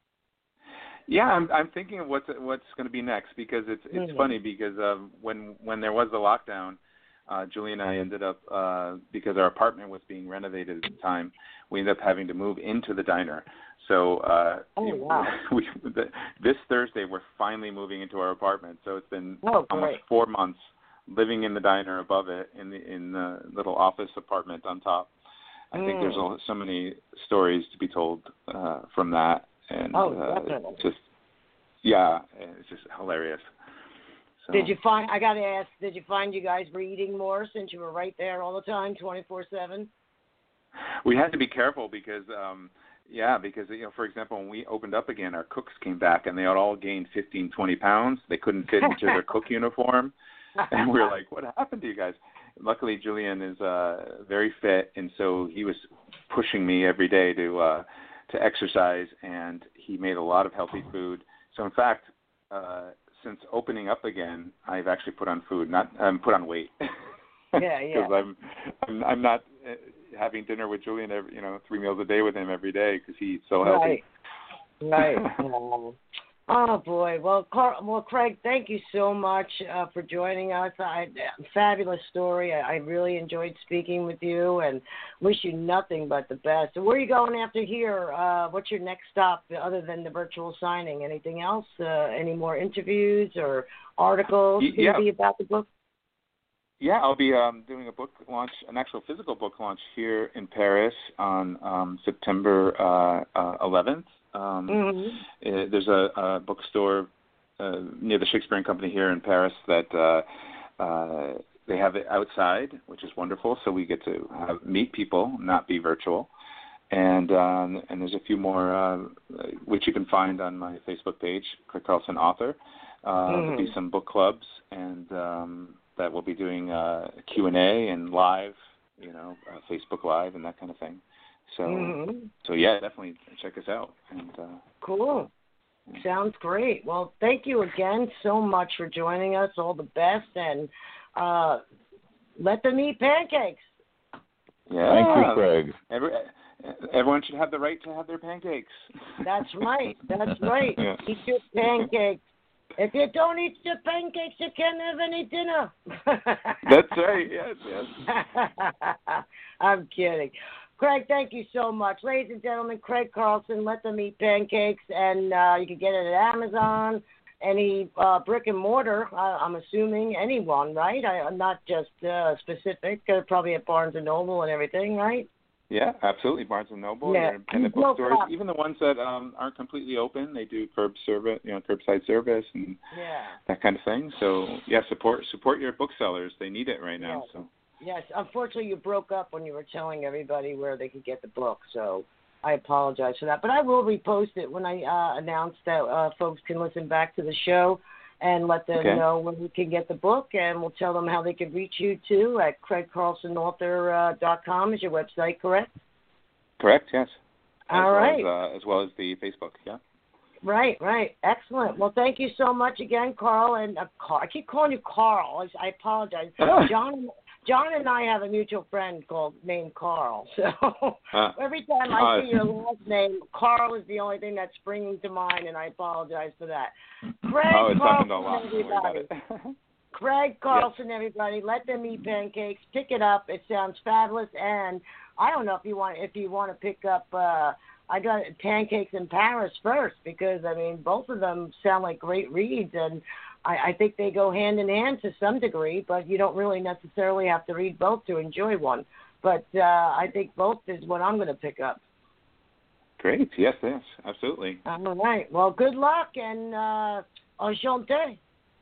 Yeah, I'm I'm thinking of what's what's going to be next, because it's it's Mm-hmm. funny because um, when when there was the lockdown, uh, Julie and I ended up uh, because our apartment was being renovated at the time, we ended up having to move into the diner. So uh, Oh, wow. we, the, this Thursday we're finally moving into our apartment. So it's been Oh, almost great. four months living in the diner above it, in the in the little office apartment on top. I think there's Mm. a, so many stories to be told uh, from that. And Oh, uh, definitely. just yeah, it's just hilarious. So, Did you find? I got to ask. Did you find you guys were eating more since you were right there all the time, twenty-four seven? We had to be careful because, um, yeah, because you know, for example, when we opened up again, our cooks came back and they had all gained fifteen, twenty pounds. They couldn't fit into their cook uniform, and we were like, "What happened to you guys?" Luckily, Julian is uh, very fit, and so he was pushing me every day to uh, to exercise, and he made a lot of healthy food. So, in fact, uh, since opening up again, I've actually put on food, not um, put on weight. Yeah, yeah. Because I'm, I'm, I'm not uh, having dinner with Julian, every, you know, three meals a day with him every day because he eats so healthy. Right. Right. Oh. Oh boy. Well, Car- well, Craig, thank you so much uh, for joining us. I, fabulous story. I, I really enjoyed speaking with you, and wish you nothing but the best. So where are you going after here? Uh, what's your next stop other than the virtual signing? Anything else? Uh, any more interviews or articles Y- yeah. maybe about the book? Yeah, I'll be um, doing a book launch, an actual physical book launch here in Paris on um, September uh, uh, eleventh. Um, Mm-hmm. uh, there's a, a bookstore uh, near the Shakespeare and Company here in Paris that uh, uh, they have it outside, which is wonderful. So we get to have, meet people, not be virtual. And um, and there's a few more uh, which you can find on my Facebook page, Craig Carlson Author. Uh, Mm-hmm. There'll be some book clubs and um, that we'll be doing uh, Q and A and live, you know, uh, Facebook Live and that kind of thing. So, Mm-hmm. so yeah, definitely check us out. And uh, Cool. Sounds great. Well, thank you again so much for joining us. All the best, and uh, let them eat pancakes. yeah, Thank you, Craig. Every, everyone should have the right to have their pancakes. That's right. That's right. Yeah. Eat your pancakes. If you don't eat your pancakes, you can't have any dinner. That's right. Yes, yes. I'm kidding. Craig, thank you so much. Ladies and gentlemen, Craig Carlson, Let Them Eat Pancakes, and uh, you can get it at Amazon, any uh, brick and mortar, uh, I'm assuming, anyone, right? I, I'm not just uh, specific, uh, probably at Barnes and Noble and everything, right? Yeah, absolutely. Barnes and Noble, yeah. independent bookstores, even the ones that um, aren't completely open, they do curb service, you know, curbside service and yeah. that kind of thing. So yeah, support support your booksellers. They need it right now. Yes. So yes, unfortunately, you broke up when you were telling everybody where they could get the book. So I apologize for that, but I will repost it when I uh, announce that uh, folks can listen back to the show and let them okay. know when we can get the book, and we'll tell them how they can reach you, too, at craig carlson author dot com is your website, correct? Correct, yes. As All well right. As, uh, as well as the Facebook, yeah. Right, right. Excellent. Well, thank you so much again, Carl. And uh, Carl, I keep calling you Carl. I, I apologize. John John and I have a mutual friend called named Carl. So uh, every time I see your last name, Carl is the only thing that's springing to mind, and I apologize for that. Craig oh, it's Carlson, happened a lot. everybody. Craig Carlson, yes. Everybody. Let Them Eat Pancakes. Pick it up. It sounds fabulous. And I don't know if you want if you want to pick up. Uh, I got Pancakes in Paris first because I mean both of them sound like great reads, and I, I think they go hand in hand to some degree, but you don't really necessarily have to read both to enjoy one. But uh, I think both is what I'm going to pick up. Great. Yes, yes, absolutely. All right. Well, good luck and uh, enchanté.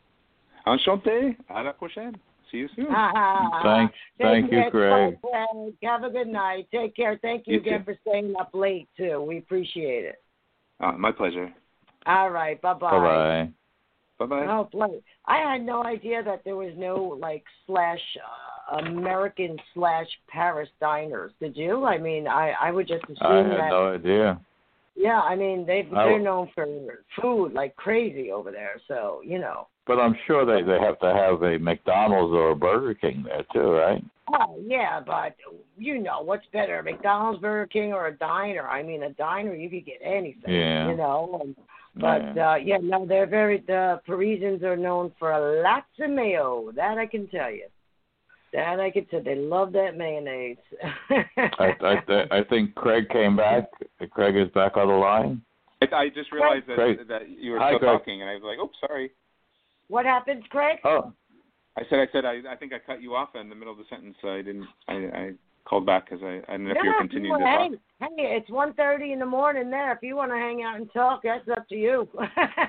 Enchanté. À la prochaine. See you soon. Thanks. Thank you, Craig. Craig. Have a good night. Take care. Thank you, you again too. For staying up late, too. We appreciate it. Uh, my pleasure. All right. Bye-bye. Bye-bye. Bye-bye. Oh, play. I had no idea that there was no, like, slash uh, American slash Paris diners. Did you? I mean, I, I would just assume that. I had that, no idea. Yeah, I mean, they, I, they're known for food like crazy over there, so, you know. But I'm sure they, they have to have a McDonald's or a Burger King there, too, right? Oh, yeah, but you know, what's better, McDonald's, Burger King, or a diner? I mean, a diner, you could get anything, yeah. you know. And, but, yeah. Uh, yeah, no, they're very, the Parisians are known for lots of mayo. That I can tell you. That I can tell. They love that mayonnaise. I, I, th- I think Craig came back. Craig is back on the line. I, I just realized that, Craig. that you were Hi, still Craig. talking, and I was like, "Oops, sorry." What happened, Craig? Oh, I said, I said, I, I think I cut you off in the middle of the sentence. So I didn't. I, I called back because I, I didn't know if yeah, you were continuing you to hey, talk. Hey, it's one thirty in the morning there. If you want to hang out and talk, that's up to you. oh.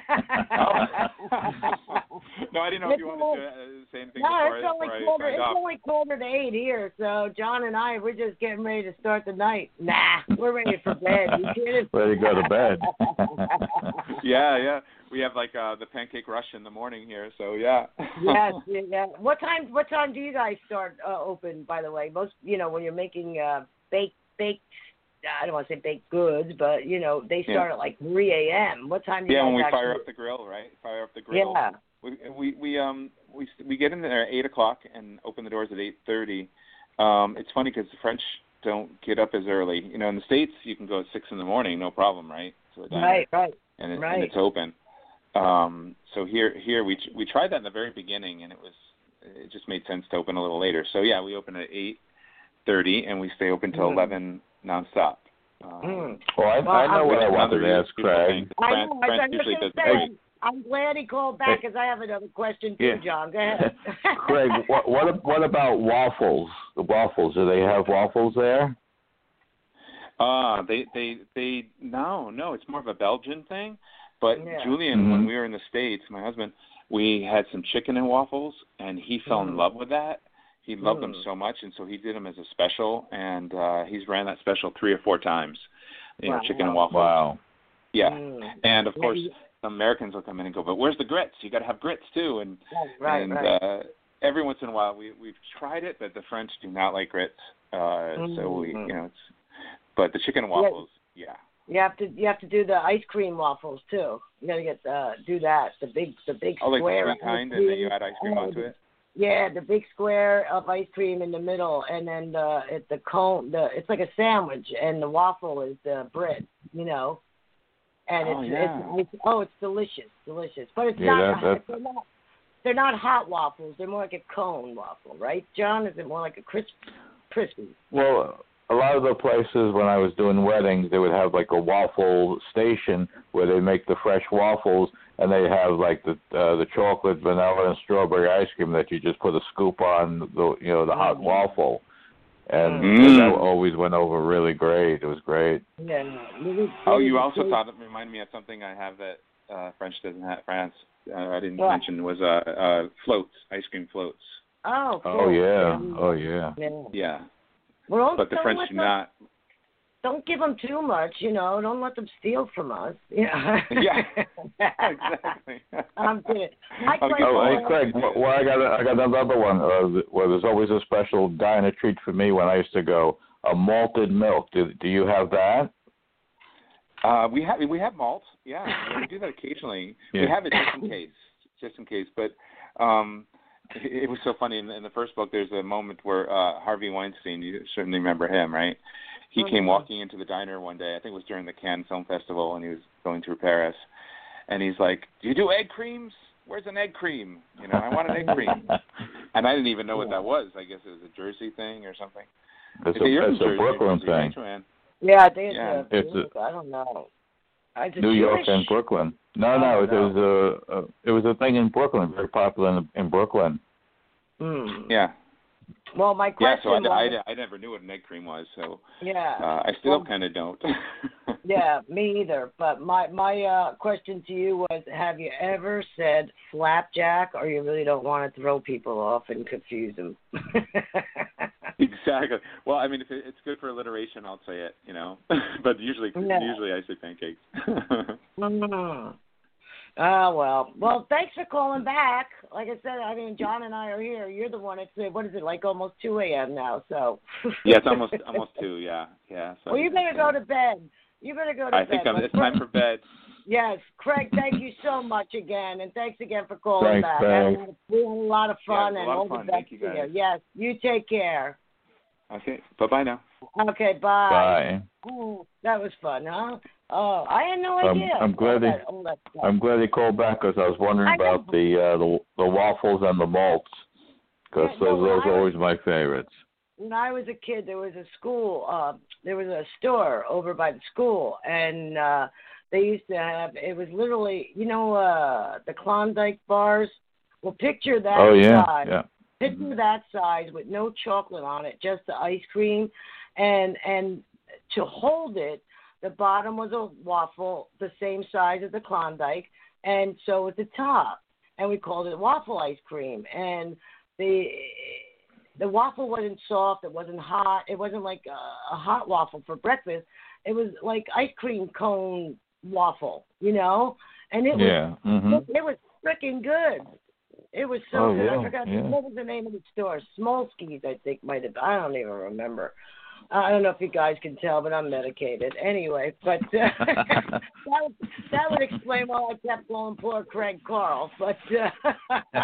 No, I didn't know it's if you wanted to uh, say anything no, before, it's only before quarter, I signed it's off. only quarter to eight here, so John and I, we're just getting ready to start the night. Nah, we're ready for bed. You kidding? ready to go to bed. yeah, yeah. We have like uh, the pancake rush in the morning here, so yeah. yes, yeah. What time? What time do you guys start uh, open? By the way, most you know when you're making uh, baked baked. I don't want to say baked goods, but you know they start yeah. at like three a.m. What time do you yeah, guys when we actually... fire up the grill, right? Fire up the grill. Yeah. We we we um we we get in there at eight o'clock and open the doors at eight thirty. Um, it's funny because the French don't get up as early. You know, in the States you can go at six in the morning, no problem, right? So right, right, and, it, right. and it's open. Um, so here here we we tried that in the very beginning, and it was it just made sense to open a little later. So yeah, we open at eight thirty and we stay open till mm. eleven nonstop. Um, mm. Well, I, well, I know what I wanted to ask Craig. I France, know. France I usually does say, great. I'm glad he called back because I have another question too, yeah. John. Go ahead. Craig, what, what what about waffles? The waffles, do they have waffles there? Uh, they they they no no. It's more of a Belgian thing. But yeah. Julian, mm-hmm. when we were in the States, my husband, we had some chicken and waffles, and he fell mm. in love with that. He loved mm. them so much, and so he did them as a special, and uh, he's ran that special three or four times. You wow. know, chicken and waffles. Wow. Yeah, mm. and of course, some Americans will come in and go, but where's the grits? You got to have grits too, and right, and right. Uh, every once in a while we we've tried it, but the French do not like grits. Uh, mm. So we, you know, it's but the chicken and waffles, yeah. yeah. You have to you have to do the ice cream waffles too. You got to get uh, do that the big the big oh, square. Like the sweet kind, and then you add ice cream onto it. Yeah, the big square of ice cream in the middle, and then the it, the cone. The it's like a sandwich, and the waffle is the bread. You know. and Oh, it's, yeah. it's, it's oh, it's delicious, delicious. But it's Yeah, not, that- they're not. They're not hot waffles. They're more like a cone waffle, right, John? Is it more like a crisp, crispy? Well, a lot of the places when I was doing weddings, they would have like a waffle station where they make the fresh waffles, and they have like the uh, the chocolate, vanilla, and strawberry ice cream that you just put a scoop on the you know the hot Mm-hmm. waffle, and Mm. that always went over really great. It was great. Yeah. Maybe, Oh, maybe you the also taste- thought it reminded me of something I have that uh, French doesn't have. France, uh, I didn't What? mention was uh, uh, floats, ice cream floats. Oh, cool. Oh yeah, oh yeah. Yeah. Yeah, Well, don't, but the don't French let do them, not. Don't give them too much, you know. Don't let them steal from us. Yeah. Yeah, exactly. I'm kidding. I Okay. play Oh, ball. hey Craig, well, well, I got a, I got another one. Uh, well, there's always a special diner treat for me when I used to go. A malted milk. Do do you have that? Uh, we have we have malt. Yeah, yeah, we do that occasionally. Yeah. We have it just in case, just in case. But um, it, it was so funny in the, in the first book. There's a moment where uh, Harvey Weinstein. You certainly remember him, right? He Mm-hmm. came walking into the diner one day. I think it was during the Cannes Film Festival, and he was going through Paris. And he's like, "Do you do egg creams? Where's an egg cream? You know, I want an egg cream." And I didn't even know what that was. I guess it was a Jersey thing or something. It's Okay, a, you're from it's a Jersey, Brooklyn Jersey, right, thing. Joanne? Yeah, I think it's, Yeah. a, It's a- I don't know. It's a New York Jewish- and Brooklyn. No, Oh, no, it no. was a, a it was a thing in Brooklyn, very popular in, in Brooklyn. Hmm. Yeah. Well, my Yeah, question so I, was, I, I never knew what an egg cream was, so yeah, uh, I still Well, kind of don't. yeah, me either. But my my uh, question to you was: have you ever said flapjack, or you really don't want to throw people off and confuse them? Exactly. Well, I mean, if it, it's good for alliteration, I'll say it, you know. But usually, Yeah. usually I say pancakes. Mm. Oh, well. Well, thanks for calling back. Like I said, I mean, John and I are here. You're the one. It's, uh, what is it, like almost two a.m. now, so. Yeah, it's almost almost two. Yeah, yeah. So Well, you better go to bed. You better go to I bed. think I'm, But it's time for bed. Yes, Craig, thank you so much again, and thanks again for calling Thanks, back. thanks. I had, we had a lot of Yeah, fun it was a and lot all of the fun. best Thank you, to guys. Yes, you take care. Okay. Bye bye now. Okay, bye. Bye. Oh, that was fun, huh? Oh, I had no I'm- idea. I'm glad all they- that, all that stuff. I'm glad he called back because I was wondering I know. about the uh, the the waffles and the malts because Yeah, no, those when those I are was- always my favorites. When I was a kid, there was a school, uh, there was a store over by the school, and uh, they used to have, it was literally, you know, uh, the Klondike bars. Well, picture that Oh yeah, size. yeah. Picture that size with no chocolate on it, just the ice cream, and and to hold it, the bottom was a waffle, the same size as the Klondike, and so was the top, and we called it waffle ice cream, and the the waffle wasn't soft, it wasn't hot, it wasn't like a, a hot waffle for breakfast, it was like ice cream cone waffle, you know, and it was Yeah. Mhm. it was freaking good. It was so Oh, good. yeah, I forgot yeah. what was the name of the store. Smolsky's, I think, might have. I don't even remember. I don't know if you guys can tell, but I'm medicated. Anyway, but uh, that would, that would explain why I kept calling poor Craig Carl. But uh,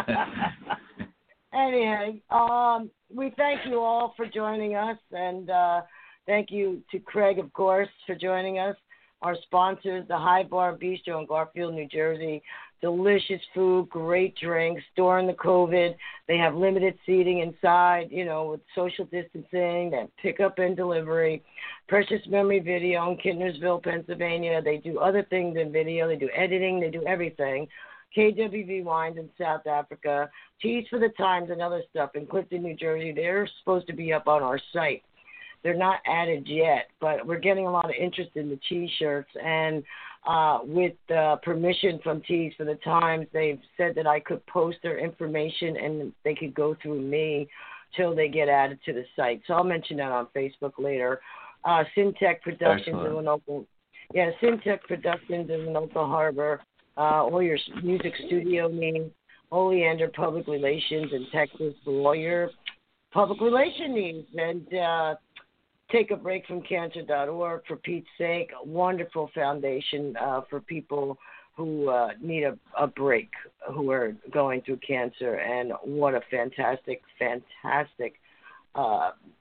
anyway, um, we thank you all for joining us, and uh, thank you to Craig, of course, for joining us. Our sponsors, the High Bar Bistro in Garfield, New Jersey. Delicious food, great drinks during the COVID. They have limited seating inside, you know, with social distancing. They have pickup and delivery. Precious Memory Video in Kintnersville, Pennsylvania. They do other things in video. They do editing. They do everything. K W V Wines in South Africa. Teas for the Times and other stuff in Clifton, New Jersey. They're supposed to be up on our site. They're not added yet, but we're getting a lot of interest in the T-shirts. And uh, with uh, permission from Tees for the Times, they've said that I could post their information and they could go through me till they get added to the site. So I'll mention that on Facebook later. Uh, Syntech Productions Excellent. in Winoka. Yeah, Syntech Productions in Winoka Harbor. Uh, all your music studio needs. Oleander Public Relations in Texas for all your public relation needs. And uh, Take a Break from Cancer dot org, for Pete's sake, a wonderful foundation uh, for people who uh, need a, a break, who are going through cancer. And what a fantastic, fantastic uh,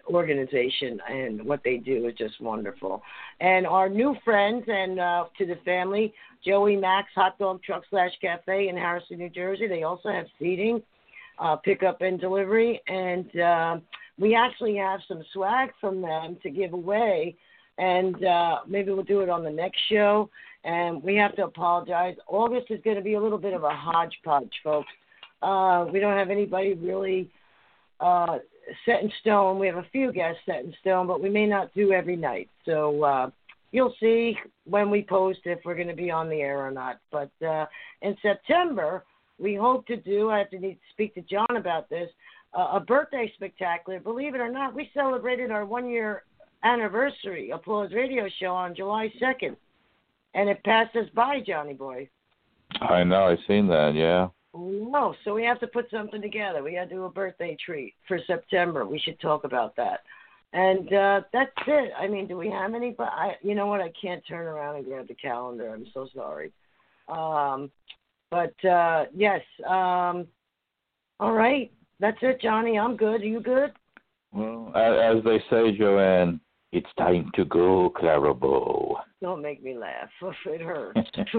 organization, and what they do is just wonderful. And our new friends and uh, to the family, Joey Max Hot Dog Truck Slash Cafe in Harrison, New Jersey. They also have seating, uh, pickup and delivery, and uh, we actually have some swag from them to give away. And uh, maybe we'll do it on the next show. And we have to apologize. August is going to be a little bit of a hodgepodge, folks. Uh, we don't have anybody really uh, set in stone. We have a few guests set in stone, but we may not do every night. So uh, you'll see when we post if we're going to be on the air or not. But uh, in September, we hope to do, I have to need to speak to John about this, uh, a birthday spectacular. Believe it or not, we celebrated our one-year anniversary Applause Radio Show on July second. And it passed us by, Johnny Boy. I know, I've seen that, yeah. No, so we have to put something together. We got to do a birthday treat for September. We should talk about that. And uh, that's it. I mean, do we have any? But I, you know what? I can't turn around and grab the calendar. I'm so sorry. Um, but uh, yes. Um, all right. That's it, Johnny. I'm good. Are you good? Well, as, as they say, Joanne, it's time to go, Clarabo. Don't make me laugh. It hurts.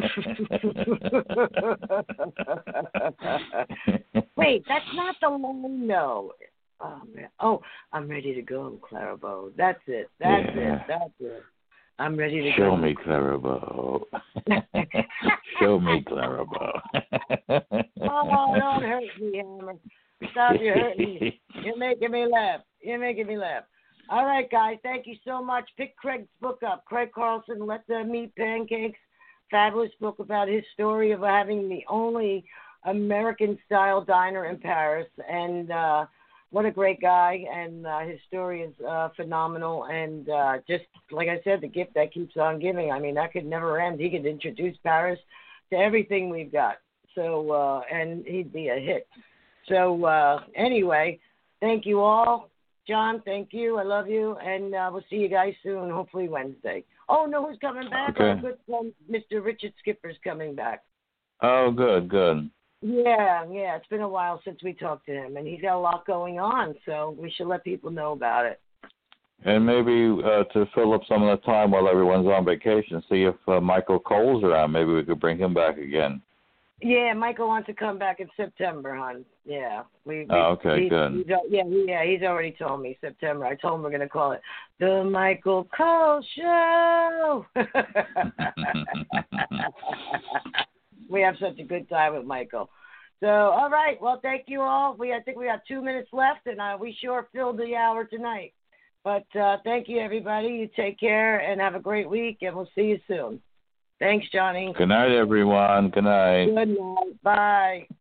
Wait, that's not the line, no. Oh, man. Oh, I'm ready to go, Clarabo. That's it. That's yeah. it. That's it. I'm ready to Show go. me, Clarabo. Show me, Clarabo. Oh, don't hurt me, Hammer. Stop, you're hurting me. You're making me laugh. You're making me laugh. All right, guys, thank you so much. Pick Craig's book up, Craig Carlson, Let Them Eat Pancakes. Fabulous book about his story of having the only American-style diner in Paris. And uh, what a great guy, and uh, his story is uh, phenomenal. And uh, just, like I said, the gift that keeps on giving. I mean, that could never end. He could introduce Paris to everything we've got. So, uh, and he'd be a hit. So, uh, anyway, thank you all. John, thank you. I love you. And uh, we'll see you guys soon, hopefully Wednesday. Oh, no, who's coming back? Okay. Our good friend, Mister Richard Skipper's coming back. Oh, good, good. Yeah, yeah. It's been a while since we talked to him, and he's got a lot going on, so we should let people know about it. And maybe uh, to fill up some of the time while everyone's on vacation, see if uh, Michael Cole's around. Maybe we could bring him back again. Yeah, Michael wants to come back in September, hon. Yeah. We, we, oh, okay, he's, good. He's, yeah, yeah, he's already told me September. I told him we're going to call it The Michael Cole Show. We have such a good time with Michael. So, all right. Well, thank you all. We I think we got two minutes left, and uh, we sure filled the hour tonight. But uh, thank you, everybody. You take care and have a great week, and we'll see you soon. Thanks, Johnny. Good night, everyone. Good night. Good night. Bye.